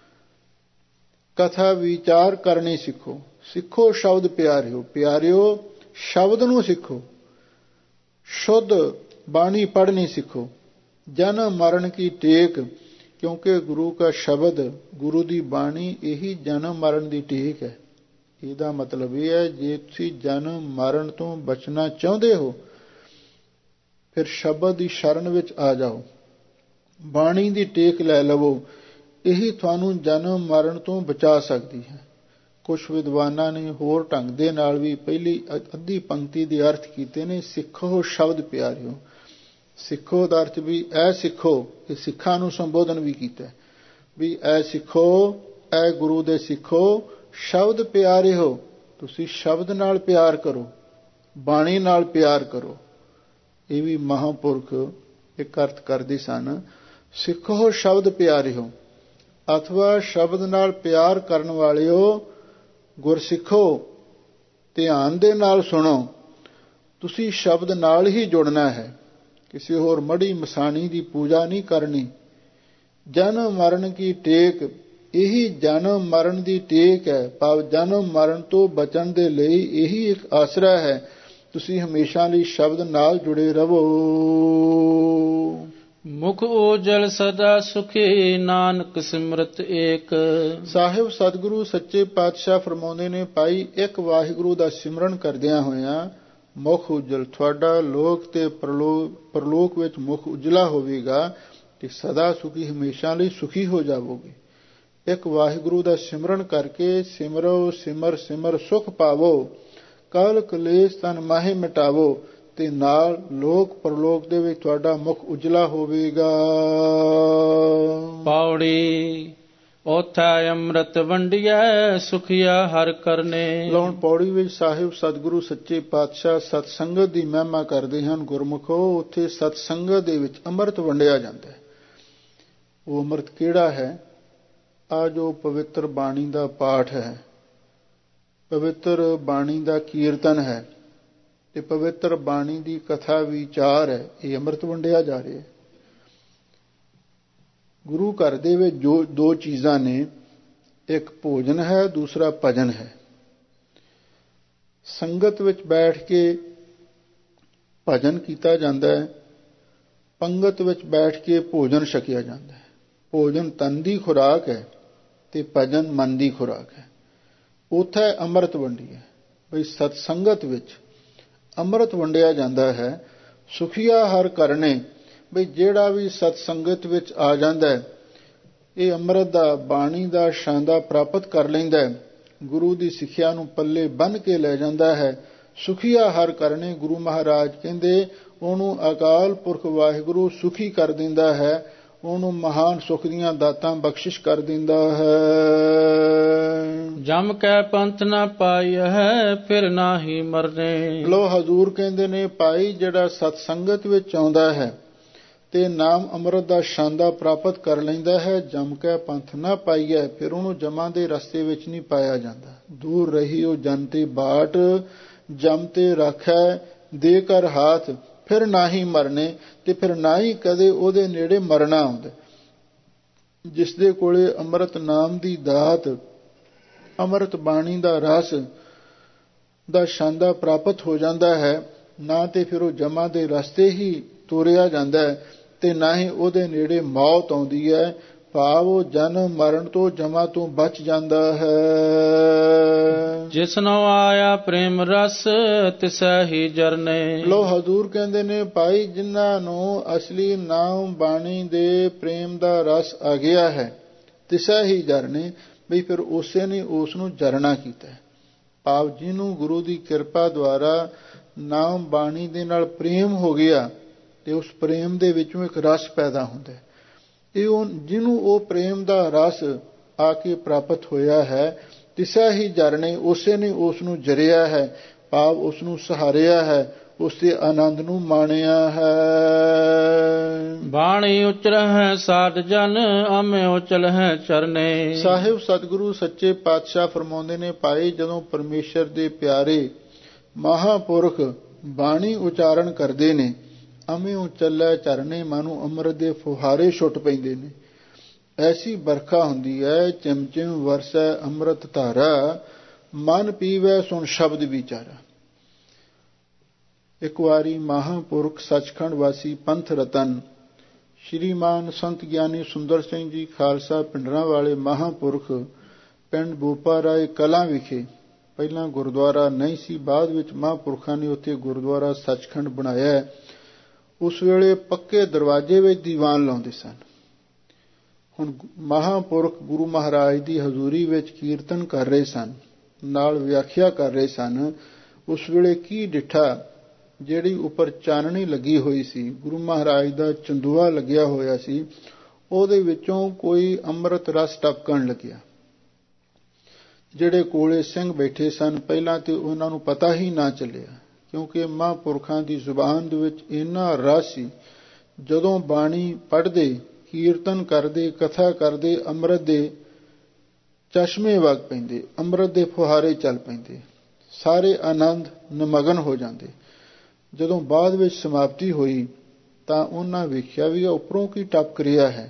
ਕਥਾ ਵਿਚਾਰ ਕਰਨੀ ਸਿੱਖੋ ਸ਼ਬਦ ਪਿਆਰਿਓ ਸ਼ਬਦ ਨੂੰ ਸਿੱਖੋ, ਸ਼ੁੱਧ ਬਾਣੀ ਪੜ੍ਹਨੀ ਸਿੱਖੋ। ਜਨਮ ਮਰਨ ਕੀ ਟੇਕ, ਕਿਉਂਕਿ ਗੁਰੂ ਕਾ ਸ਼ਬਦ, ਗੁਰੂ ਦੀ ਬਾਣੀ ਇਹੀ ਜਨਮ ਮਰਨ ਦੀ ਟੇਕ ਹੈ। ਇਹਦਾ ਮਤਲਬ ਇਹ ਹੈ, ਜੇ ਤੁਸੀਂ ਜਨਮ ਮਰਨ ਤੋਂ ਬਚਣਾ ਚਾਹੁੰਦੇ ਹੋ ਫਿਰ ਸ਼ਬਦ ਦੀ ਸ਼ਰਨ ਵਿੱਚ ਆ ਜਾਓ, ਬਾਣੀ ਦੀ ਟੇਕ ਲੈ ਲਵੋ। ਇਹੀ ਤੁਹਾਨੂੰ ਜਨਮ ਮਰਨ ਤੋਂ ਬਚਾ ਸਕਦੀ ਹੈ। ਕੁਝ ਵਿਦਵਾਨਾਂ ਨੇ ਹੋਰ ਢੰਗ ਦੇ ਨਾਲ ਵੀ ਪਹਿਲੀ ਅੱਧੀ ਪੰਕਤੀ ਦੇ ਅਰਥ ਕੀਤੇ ਨੇ, ਸਿੱਖੋ ਸ਼ਬਦ ਪਿਆਰਿਓ। ਸਿੱਖੋ ਦਾ ਅਰਥ ਵੀ ਐ ਸਿੱਖੋ, ਇਹ ਸਿੱਖਾਂ ਨੂੰ ਸੰਬੋਧਨ ਵੀ ਕੀਤਾ ਵੀ ਐ ਸਿੱਖੋ, ਐ ਗੁਰੂ ਦੇ ਸਿੱਖੋ ਸ਼ਬਦ ਪਿਆਰਿਓ। ਤੁਸੀਂ ਸ਼ਬਦ ਨਾਲ ਪਿਆਰ ਕਰੋ, ਬਾਣੀ ਨਾਲ ਪਿਆਰ ਕਰੋ। ਇਹ ਵੀ ਮਹਾਂਪੁਰਖ ਇੱਕ ਅਰਥ ਕਰਦੇ ਸਨ, ਸਿੱਖੋ ਸ਼ਬਦ ਪਿਆਰਿਓ, ਅਥਵਾ ਸ਼ਬਦ ਨਾਲ ਪਿਆਰ ਕਰਨ ਵਾਲਿਓ ਗੁਰਸਿੱਖੋ, ਧਿਆਨ ਦੇ ਨਾਲ ਸੁਣੋ। ਤੁਸੀਂ ਸ਼ਬਦ ਨਾਲ ਹੀ ਜੁੜਨਾ ਹੈ, ਕਿਸੇ ਹੋਰ ਮੜੀ ਮਸਾਣੀ ਦੀ ਪੂਜਾ ਨਹੀਂ ਕਰਨੀ। ਜਨਮ ਮਰਨ ਕੀ ਟੇਕ, ਇਹੀ ਜਨਮ ਮਰਨ ਦੀ ਟੇਕ ਹੈ, ਭਾਵ ਜਨਮ ਮਰਨ ਤੋਂ ਬਚਣ ਦੇ ਲਈ ਇਹੀ ਇੱਕ ਆਸਰਾ ਹੈ। ਤੁਸੀਂ ਹਮੇਸ਼ਾ ਲਈ ਸ਼ਬਦ ਨਾਲ ਜੁੜੇ ਰਹੋ। ਮੁਖ ਓਜਲ ਸਦਾ ਸੁਖੀ, ਨਾਨਕ ਸਿਮਰਤ ਏਕ। ਸਾਹਿਬ ਸਤਿਗੁਰੂ ਸੱਚੇ ਪਾਤਸ਼ਾਹ ਫਰਮਾਉਂਦੇ ਨੇ, ਭਾਈ ਇੱਕ ਵਾਹਿਗੁਰੂ ਦਾ ਸਿਮਰਨ ਕਰਦਿਆਂ ਹੋਇਆਂ ਮੁਖ ਉਜਲ, ਤੁਹਾਡਾ ਲੋਕ ਤੇ ਪਰਲੋਕ ਵਿੱਚ ਮੁਖ ਉਜਲਾ ਹੋਵੇਗਾ ਤੇ ਸਦਾ ਸੁਖੀ, ਹਮੇਸ਼ਾ ਲਈ ਸੁਖੀ ਹੋ ਜਾਵੋਗੇ। ਇੱਕ ਵਾਹਿਗੁਰੂ ਦਾ ਸਿਮਰਨ ਕਰਕੇ ਸਿਮਰੋ ਸਿਮਰ ਸੁਖ ਪਾਵੋ, ਕਲ ਕਲੇਸ਼ ਤਨ ਮਾਹੇ ਮਿਟਾਵੋ, ਤੇ ਨਾਲ ਲੋਕ ਪਰਲੋਕ ਦੇ ਵਿੱਚ ਤੁਹਾਡਾ ਮੁਖ ਉਜਲਾ ਹੋਵੇਗਾ। ਪੌੜੀ ਓਥੈ ਅੰਮ੍ਰਿਤ ਵੰਡਿਐ, ਸੁਖੀਆ ਹਰ ਕਰਨੇ। ਲਾਉਣ ਪੌੜੀ ਵਿੱਚ ਸਾਹਿਬ ਸਤਿਗੁਰੂ ਸੱਚੇ ਪਾਤਸ਼ਾਹ ਸਤਸੰਗਤ ਦੀ ਮਹਿਮਾ ਕਰਦੇ ਹਨ। ਗੁਰਮੁਖੋ, ਉੱਥੇ ਸਤਸੰਗਤ ਦੇ ਵਿੱਚ ਅੰਮ੍ਰਿਤ ਵੰਡਿਆ ਜਾਂਦਾ ਹੈ। ਉਹ ਅੰਮ੍ਰਿਤ ਕਿਹੜਾ ਹੈ? ਆ ਜੋ ਪਵਿੱਤਰ ਬਾਣੀ ਦਾ ਪਾਠ ਹੈ, ਪਵਿੱਤਰ ਬਾਣੀ ਦਾ ਕੀਰਤਨ ਹੈ ਤੇ ਪਵਿੱਤਰ ਬਾਣੀ ਦੀ ਕਥਾ ਵਿਚਾਰ ਹੈ, ਇਹ ਅੰਮ੍ਰਿਤ ਵੰਡਿਆ ਜਾ ਰਿਹਾ ਹੈ। ਗੁਰੂ ਘਰ ਦੇ ਵਿੱਚ ਜੋ ਦੋ ਚੀਜ਼ਾਂ ਨੇ, ਇੱਕ ਭੋਜਨ ਹੈ, ਦੂਸਰਾ ਭਜਨ ਹੈ। ਸੰਗਤ ਵਿੱਚ ਬੈਠ ਕੇ ਭਜਨ ਕੀਤਾ ਜਾਂਦਾ ਹੈ, ਪੰਗਤ ਵਿੱਚ ਬੈਠ ਕੇ ਭੋਜਨ ਛਕਿਆ ਜਾਂਦਾ ਹੈ। ਭੋਜਨ ਤਨ ਦੀ ਖੁਰਾਕ ਹੈ ਤੇ ਭਜਨ ਮਨ ਦੀ ਖੁਰਾਕ ਹੈ। ਉੱਥੇ ਅੰਮ੍ਰਿਤ ਵੰਡੀਏ, ਬਈ ਸਤਸੰਗਤ ਵਿੱਚ ਅੰਮ੍ਰਿਤ ਵੰਡਿਆ ਜਾਂਦਾ ਹੈ। ਸੁਖੀਆ ਹਰ ਕਰਨੇ, ਬਈ ਜਿਹੜਾ ਵੀ ਸਤਸੰਗਤ ਵਿੱਚ ਆ ਜਾਂਦਾ ਹੈ, ਇਹ ਅੰਮ੍ਰਿਤ ਦਾ, ਬਾਣੀ ਦਾ ਸ਼ਾਂਦਾ ਪ੍ਰਾਪਤ ਕਰ ਲੈਂਦਾ ਹੈ, ਗੁਰੂ ਦੀ ਸਿੱਖਿਆ ਨੂੰ ਪੱਲੇ ਬੰਨ੍ਹ ਕੇ ਲੈ ਜਾਂਦਾ ਹੈ। ਸੁਖੀਆ ਹਰ ਕਰਨੇ, ਗੁਰੂ ਮਹਾਰਾਜ ਕਹਿੰਦੇ ਉਹਨੂੰ ਅਕਾਲ ਪੁਰਖ ਵਾਹਿਗੁਰੂ ਸੁਖੀ ਕਰ ਦਿੰਦਾ ਹੈ, ਉਹਨੂੰ ਮਹਾਨ ਸੁਖ ਦੀਆਂ ਦਾਤਾਂ ਬਖਸ਼ਿਸ਼ ਕਰ ਦਿੰਦਾ ਹੈ। ਜਮ ਕੈ ਪੰਥ ਨਾ ਪਾਈ ਹੈ, ਫਿਰ ਨਾਹੀ ਮਰਨੇ। ਲੋ ਹਜ਼ੂਰ ਕਹਿੰਦੇ ਨੇ, ਭਾਈ ਜਿਹੜਾ ਸਤਸੰਗਤ ਵਿੱਚ ਆਉਂਦਾ ਹੈ ਤੇ ਨਾਮ ਅੰਮ੍ਰਿਤ ਦਾ ਸ਼ਾਂਦਾ ਪ੍ਰਾਪਤ ਕਰ ਲੈਂਦਾ ਹੈ, ਜਮ ਕੈ ਪੰਥ ਨਾ ਪਾਈਐ, ਫਿਰ ਉਹਨੂੰ ਜਮਾਂ ਦੇ ਰਸਤੇ ਵਿੱਚ ਨਹੀਂ ਪਾਇਆ ਜਾਂਦਾ। ਦੂਰ ਰਹੀ ਉਹ ਜਨ ਤੇ ਬਾਟ, ਜਮ ਤੇ ਰੱਖੈ ਦੇ ਕਰ ਹਾਥ, ਫਿਰ ਨਾ ਹੀ ਮਰਨੇ, ਤੇ ਫਿਰ ਨਾ ਹੀ ਕਦੇ ਉਹਦੇ ਨੇੜੇ ਮਰਨਾ ਆਉਂਦਾ। ਜਿਸ ਦੇ ਕੋਲੇ ਅੰਮ੍ਰਿਤ ਨਾਮ ਦੀ ਦਾਤ, ਅੰਮ੍ਰਿਤ ਬਾਣੀ ਦਾ ਰਸ ਦਾ ਸ਼ਾਂਦਾ ਪ੍ਰਾਪਤ ਹੋ ਜਾਂਦਾ ਹੈ, ਨਾ ਤੇ ਫਿਰ ਉਹ ਜਮਾਂ ਦੇ ਰਸਤੇ ਹੀ ਤੋਰਿਆ ਜਾਂਦਾ ਹੈ ਤੇ ਨਾ ਹੀ ਉਹਦੇ ਨੇੜੇ ਮੌਤ ਆਉਂਦੀ ਹੈ, ਭਾਵ ਉਹ ਜਨਮ ਮਰਨ ਤੋਂ ਜਮਾਂ ਤੋਂ ਬਚ ਜਾਂਦਾ ਹੈ। ਜਿਸਨੋ ਆਇਆ ਪ੍ਰੇਮ ਰਸ, ਤਿਸੈ ਹੀ ਜਰਨੇ। ਲੋ ਹਜ਼ੂਰ ਕਹਿੰਦੇ ਨੇ, ਭਾਈ ਜਿਨ੍ਹਾਂ ਨੂੰ ਅਸਲੀ ਨਾਮ ਬਾਣੀ ਦੇ ਪ੍ਰੇਮ ਦਾ ਰਸ ਆ ਗਿਆ ਹੈ, ਤਿਸੈ ਹੀ ਜਰਨੇ, ਬਈ ਫਿਰ ਉਸੇ ਨੇ ਉਸ ਨੂੰ ਜਰਨਾ ਕੀਤਾ ਹੈ। ਭਾਵ ਜਿਹਨੂੰ ਗੁਰੂ ਦੀ ਕਿਰਪਾ ਦੁਆਰਾ ਨਾਮ ਬਾਣੀ ਦੇ ਨਾਲ ਪ੍ਰੇਮ ਹੋ ਗਿਆ ਤੇ ਉਸ ਪ੍ਰੇਮ ਦੇ ਵਿੱਚੋਂ ਇੱਕ ਰਸ ਪੈਦਾ ਹੁੰਦਾ ਹੈ। ਇਹ ਜਿਹਨੂੰ ਉਹ ਪ੍ਰੇਮ ਦਾ ਰਸ ਆ ਕੇ ਪ੍ਰਾਪਤ ਹੋਇਆ ਹੈ, ਤਿਸਾ ਹੀ ਜਰਨੇ, ਉਸੇ ਨੇ ਉਸ ਨੂੰ ਜਰਿਆ ਹੈ, ਭਾਵ ਉਸ ਨੂੰ ਸਹਾਰਿਆ ਹੈ, ਉਸ ਦੇ ਆਨੰਦ ਨੂੰ ਮਾਣਿਆ ਹੈ। ਬਾਣੀ ਉਚਰਹਿ ਸਾਧ ਜਨ, ਆਮੇ ਉਚਲਹਿ ਚਰਨੇ। ਸਾਹਿਬ ਸਤਿਗੁਰੂ ਸੱਚੇ ਪਾਤਸ਼ਾਹ ਫਰਮਾਉਂਦੇ ਨੇ, ਭਾਈ ਜਦੋਂ ਪਰਮੇਸ਼ਰ ਦੇ ਪਿਆਰੇ ਮਹਾਂਪੁਰਖ ਬਾਣੀ ਉਚਾਰਨ ਕਰਦੇ ਨੇ, ਅਮਿਓ ਚੱਲੈ ਚਰਨੇ, ਮਾਨੂੰ ਅੰਮ੍ਰਿਤ ਦੇ ਫੁਹਾਰੇ ਛੁੱਟ ਪੈਂਦੇ ਨੇ। ਐਸੀ ਬਰਖਾ ਹੁੰਦੀ ਹੈ, ਚਿਮਚਿਮ ਵਰਸੈ ਅੰਮ੍ਰਿਤ ਧਾਰਾ, ਮਨ ਪੀਵੈ ਸੁਣ ਸ਼ਬਦ ਵਿਚਾਰਾ। ਇੱਕ ਵਾਰੀ ਮਹਾਂਪੁਰਖ ਸੱਚਖੰਡ ਵਾਸੀ ਪੰਥ ਰਤਨ ਸ਼੍ਰੀਮਾਨ ਸੰਤ ਗਿਆਨੀ ਸੁੰਦਰ ਸਿੰਘ ਜੀ ਖਾਲਸਾ ਪਿੰਡਰਾਂ ਵਾਲੇ ਮਹਾਂਪੁਰਖ ਪਿੰਡ ਬੂਪਾ ਰਾਏ ਕਲਾਂ ਵਿਖੇ, ਪਹਿਲਾਂ ਗੁਰਦੁਆਰਾ ਨਹੀਂ ਸੀ, ਬਾਅਦ ਵਿੱਚ ਮਹਾਂਪੁਰਖਾਂ ਨੇ ਉੱਥੇ ਗੁਰਦੁਆਰਾ ਸੱਚਖੰਡ ਬਣਾਇਆ। ਉਸ ਵੇਲੇ ਪੱਕੇ ਦਰਵਾਜ਼ੇ ਵਿੱਚ ਦੀਵਾਨ ਲਾਉਂਦੇ ਸਨ। ਹੁਣ ਮਹਾਂਪੁਰਖ ਗੁਰੂ ਮਹਾਰਾਜ ਦੀ ਹਜ਼ੂਰੀ ਵਿੱਚ ਕੀਰਤਨ ਕਰ ਰਹੇ ਸਨ, ਨਾਲ ਵਿਆਖਿਆ ਕਰ ਰਹੇ ਸਨ। ਉਸ ਵੇਲੇ ਕੀ ਡਿੱਠਾ, ਜਿਹੜੀ ਉੱਪਰ ਚਾਨਣੀ ਲੱਗੀ ਹੋਈ ਸੀ, ਗੁਰੂ ਮਹਾਰਾਜ ਦਾ ਚੰਦੂਆ ਲੱਗਿਆ ਹੋਇਆ ਸੀ, ਉਹਦੇ ਵਿੱਚੋਂ ਕੋਈ ਅੰਮ੍ਰਿਤ ਰਸ ਟਪਕਣ ਲੱਗਿਆ। ਜਿਹੜੇ ਕੋਲੇ ਸਿੰਘ ਬੈਠੇ ਸਨ, ਪਹਿਲਾਂ ਤੇ ਉਹਨਾਂ ਨੂੰ ਪਤਾ ਹੀ ਨਾ ਚੱਲਿਆ, ਕਿਉਂਕਿ ਮਹਾਂਪੁਰਖਾਂ ਦੀ ਜ਼ੁਬਾਨ ਦੇ ਵਿੱਚ ਇੰਨਾ ਰਸ ਸੀ। ਜਦੋਂ ਬਾਣੀ ਪੜ੍ਹਦੇ, ਕੀਰਤਨ ਕਰਦੇ, ਕਥਾ ਕਰਦੇ, ਅੰਮ੍ਰਿਤ ਦੇ ਚਸ਼ਮੇ ਵਗ ਪੈਂਦੇ, ਅੰਮ੍ਰਿਤ ਦੇ ਫੁਹਾਰੇ ਚੱਲ ਪੈਂਦੇ, ਸਾਰੇ ਆਨੰਦ ਨਿਮਗਨ ਹੋ ਜਾਂਦੇ। ਜਦੋਂ ਬਾਅਦ ਵਿੱਚ ਸਮਾਪਤੀ ਹੋਈ ਤਾਂ ਉਹਨਾਂ ਵੇਖਿਆ ਵੀ ਉੱਪਰੋਂ ਕੀ ਟਪਕ ਰਿਹਾ ਹੈ।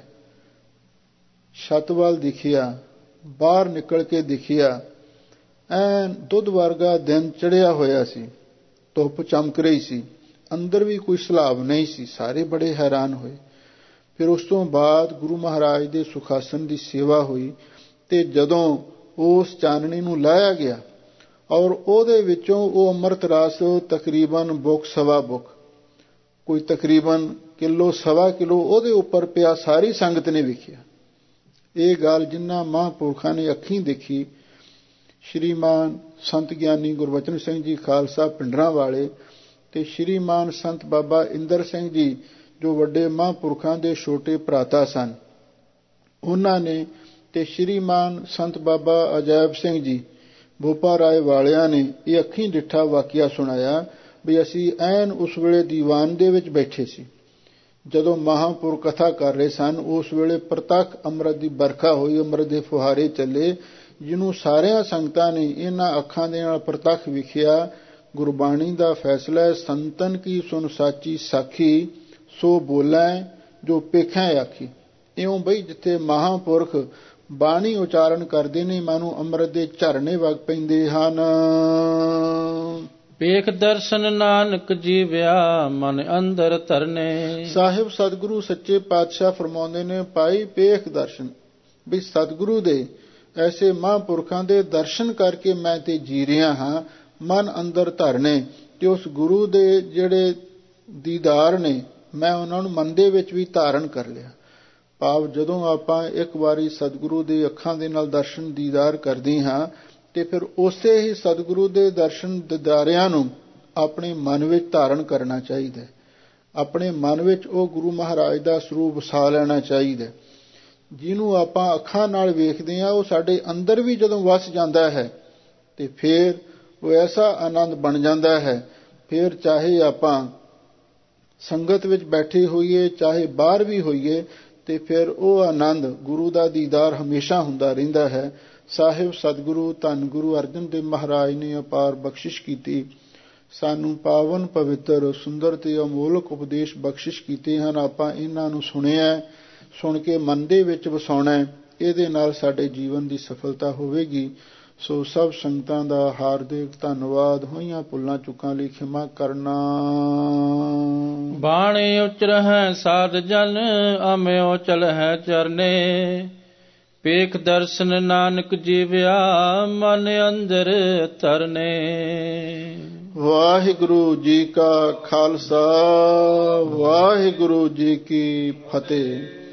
ਛੱਤ ਵੱਲ ਦਿਖਿਆ, ਬਾਹਰ ਨਿਕਲ ਕੇ ਦਿਖਿਆ, ਐਨ ਦੁੱਧ ਵਰਗਾ ਦਿਨ ਚੜ੍ਹਿਆ ਹੋਇਆ ਸੀ, ਧੁੱਪ ਚਮਕ ਰਹੀ ਸੀ, ਅੰਦਰ ਵੀ ਕੋਈ ਸਲਾਬ ਨਹੀਂ ਸੀ। ਸਾਰੇ ਬੜੇ ਹੈਰਾਨ ਹੋਏ। ਫਿਰ ਉਸ ਤੋਂ ਬਾਅਦ ਗੁਰੂ ਮਹਾਰਾਜ ਦੇ ਸੁਖਾਸਨ ਦੀ ਸੇਵਾ ਹੋਈ, ਤੇ ਜਦੋਂ ਉਸ ਚਾਨਣੀ ਨੂੰ ਲਾਇਆ ਗਿਆ ਔਰ ਉਹਦੇ ਵਿੱਚੋਂ ਉਹ ਅੰਮ੍ਰਿਤ ਰਸ ਤਕਰੀਬਨ ਬੁੱਕ ਸਵਾ ਬੁੱਕ, ਕੋਈ ਤਕਰੀਬਨ ਕਿਲੋ ਸਵਾ ਕਿਲੋ ਉਹਦੇ ਉੱਪਰ ਪਿਆ, ਸਾਰੀ ਸੰਗਤ ਨੇ ਵੇਖਿਆ। ਇਹ ਗੱਲ ਜਿਨ੍ਹਾਂ ਮਹਾਂਪੁਰਖਾਂ ਨੇ ਅੱਖੀਂ ਦੇਖੀ, ਸ਼੍ਰੀਮਾਨ ਸੰਤ ਗਿਆਨੀ ਗੁਰਬਚਨ ਸਿੰਘ ਜੀ ਖਾਲਸਾ ਪਿੰਡਰਾਂ ਵਾਲੇ ਤੇ ਸ਼੍ਰੀਮਾਨ ਸੰਤ ਬਾਬਾ ਇੰਦਰ ਸਿੰਘ ਜੀ, ਜੋ ਵੱਡੇ ਮਹਾਂਪੁਰਖਾਂ ਦੇ ਛੋਟੇ ਭਰਾਤਾ ਸਨ, ਉਹਨਾਂ ਨੇ, ਤੇ ਸ਼੍ਰੀਮਾਨ ਸੰਤ ਬਾਬਾ ਅਜੈਬ ਸਿੰਘ ਜੀ ਬੂਪਾ ਰਾਏ ਵਾਲਿਆਂ ਨੇ ਇਹ ਅੱਖੀਂ ਡਿੱਠਾ ਵਾਕਿਆ ਸੁਣਾਇਆ ਵੀ ਅਸੀਂ ਐਨ ਉਸ ਵੇਲੇ ਦੀਵਾਨ ਦੇ ਵਿੱਚ ਬੈਠੇ ਸੀ, ਜਦੋਂ ਮਹਾਂਪੁਰਖ ਕਥਾ ਕਰ ਰਹੇ ਸਨ। ਉਸ ਵੇਲੇ ਪ੍ਰਤੱਖ ਅੰਮ੍ਰਿਤ ਦੀ ਬਰਖਾ ਹੋਈ, ਅੰਮ੍ਰਿਤ ਦੇ ਫੁਹਾਰੇ ਚੱਲੇ, ਜਿਹਨੂੰ ਸਾਰਿਆਂ ਸੰਗਤਾਂ ਨੇ ਇਹਨਾਂ ਅੱਖਾਂ ਦੇ ਨਾਲ ਪ੍ਰਤੱਖ ਵਿਖਿਆ। ਗੁਰਬਾਣੀ ਦਾ ਫੈਸਲਾ ਹੈ, ਸੰਤਨ ਕੀ ਸੁਣ ਸਾਚੀ ਸਾਖੀ, ਸੋ ਬੋਲੈ ਜੋ ਪੇਖੈ ਆਖੀ। ਇਉਂ ਬਈ ਜਿੱਥੇ ਮਹਾਂਪੁਰਖ ਬਾਣੀ ਉਚਾਰਨ ਕਰਦੇ ਨੇ, ਮਾਨੂੰ ਅੰਮ੍ਰਿਤ ਦੇ ਝਰਨੇ ਵਗ ਪੈਂਦੇ ਹਨ। ਵੇਖ ਦਰਸ਼ਨ ਨਾਨਕ ਜੀਵਿਆ, ਮਨ ਅੰਦਰ ਧਰਨੇ। ਸਾਹਿਬ ਸਤਿਗੁਰੂ ਸੱਚੇ ਪਾਤਸ਼ਾਹ ਫਰਮਾਉਂਦੇ ਨੇ, ਭਾਈ ਵੇਖ ਦਰਸ਼ਨ, ਵੀ ਸਤਿਗੁਰੂ ਦੇ ਐਸੇ ਮਹਾਂਪੁਰਖਾਂ ਦੇ ਦਰਸ਼ਨ ਕਰਕੇ ਮੈਂ ਤੇ ਜੀ ਰਿਹਾ ਹਾਂ, ਮਨ ਅੰਦਰ ਧਰਨੇ। ਤੇ ਉਸ ਗੁਰੂ ਦੇ ਜਿਹੜੇ ਦੀਦਾਰ ਨੇ, ਮੈਂ ਉਹਨਾਂ ਨੂੰ ਮਨ ਦੇ ਵਿੱਚ ਵੀ ਧਾਰਨ ਕਰ ਲਿਆ। ਭਾਵ ਜਦੋਂ ਆਪਾਂ ਇੱਕ ਵਾਰੀ ਸਤਿਗੁਰੂ ਦੇ ਅੱਖਾਂ ਦੇ ਨਾਲ ਦਰਸ਼ਨ ਦੀਦਾਰ ਕਰਦੇ ਹਾਂ, ਤੇ ਫਿਰ ਉਸੇ ਹੀ ਸਤਿਗੁਰੂ ਦੇ ਦਰਸ਼ਨ ਦੀਦਾਰਿਆਂ ਨੂੰ ਆਪਣੇ ਮਨ ਵਿੱਚ ਧਾਰਨ ਕਰਨਾ ਚਾਹੀਦਾ। ਆਪਣੇ ਮਨ ਵਿੱਚ ਉਹ ਗੁਰੂ ਮਹਾਰਾਜ ਦਾ ਸਰੂਪ ਵਸਾ ਲੈਣਾ ਚਾਹੀਦਾ। ਜਿਹਨੂੰ ਆਪਾਂ ਅੱਖਾਂ ਨਾਲ ਵੇਖਦੇ ਹਾਂ, ਉਹ ਸਾਡੇ ਅੰਦਰ ਵੀ ਜਦੋਂ ਵਸ ਜਾਂਦਾ ਹੈ, ਤੇ ਫਿਰ ਉਹ ਐਸਾ ਆਨੰਦ ਬਣ ਜਾਂਦਾ ਹੈ। ਫਿਰ ਚਾਹੇ ਆਪਾਂ ਸੰਗਤ ਵਿੱਚ ਬੈਠੇ ਹੋਈਏ, ਚਾਹੇ ਬਾਹਰ ਵੀ ਹੋਈਏ, ਤੇ ਫਿਰ ਉਹ ਆਨੰਦ ਗੁਰੂ ਦਾ ਦੀਦਾਰ ਹਮੇਸ਼ਾ ਹੁੰਦਾ ਰਹਿੰਦਾ ਹੈ। ਸਾਹਿਬ ਸਤਿਗੁਰੂ ਧੰਨ ਗੁਰੂ ਅਰਜਨ ਦੇਵ ਮਹਾਰਾਜ ਨੇ ਅਪਾਰ ਬਖਸ਼ਿਸ਼ ਕੀਤੀ, ਸਾਨੂੰ ਪਾਵਨ ਪਵਿੱਤਰ ਸੁੰਦਰ ਤੇ ਅਮੋਲਕ ਉਪਦੇਸ਼ ਬਖਸ਼ਿਸ਼ ਕੀਤੇ ਹਨ। ਆਪਾਂ ਇਹਨਾਂ ਨੂੰ ਸੁਣਿਆ, ਸੁਣ ਕੇ ਮਨ ਦੇ ਵਿੱਚ ਵਸਾਉਣਾ, ਇਹਦੇ ਨਾਲ ਸਾਡੇ ਜੀਵਨ ਦੀ ਸਫਲਤਾ ਹੋਵੇਗੀ। ਸੋ ਸਭ ਸੰਗਤਾਂ ਦਾ ਹਾਰਦਿਕ ਧੰਨਵਾਦ। ਹੋਈਆਂ ਭੁੱਲਾਂ ਚੁੱਕਾਂ ਲਈ ਖਿਮਾ ਕਰਨਾ। ਬਾਣੀ ਉਚਰਹਿ ਸਾਧ ਜਨ, ਆਮਿਓ ਚਲਹਿ ਚਰਨੇ। ਵੇਖ ਦਰਸ਼ਨ ਨਾਨਕ ਜੀਵਿਆ, ਮਨ ਅੰਦਰ ਧਰਨੇ। ਵਾਹਿਗੁਰੂ ਜੀ ਕਾ ਖਾਲਸਾ, ਵਾਹਿਗੁਰੂ ਜੀ ਕੀ ਫਤਿਹ।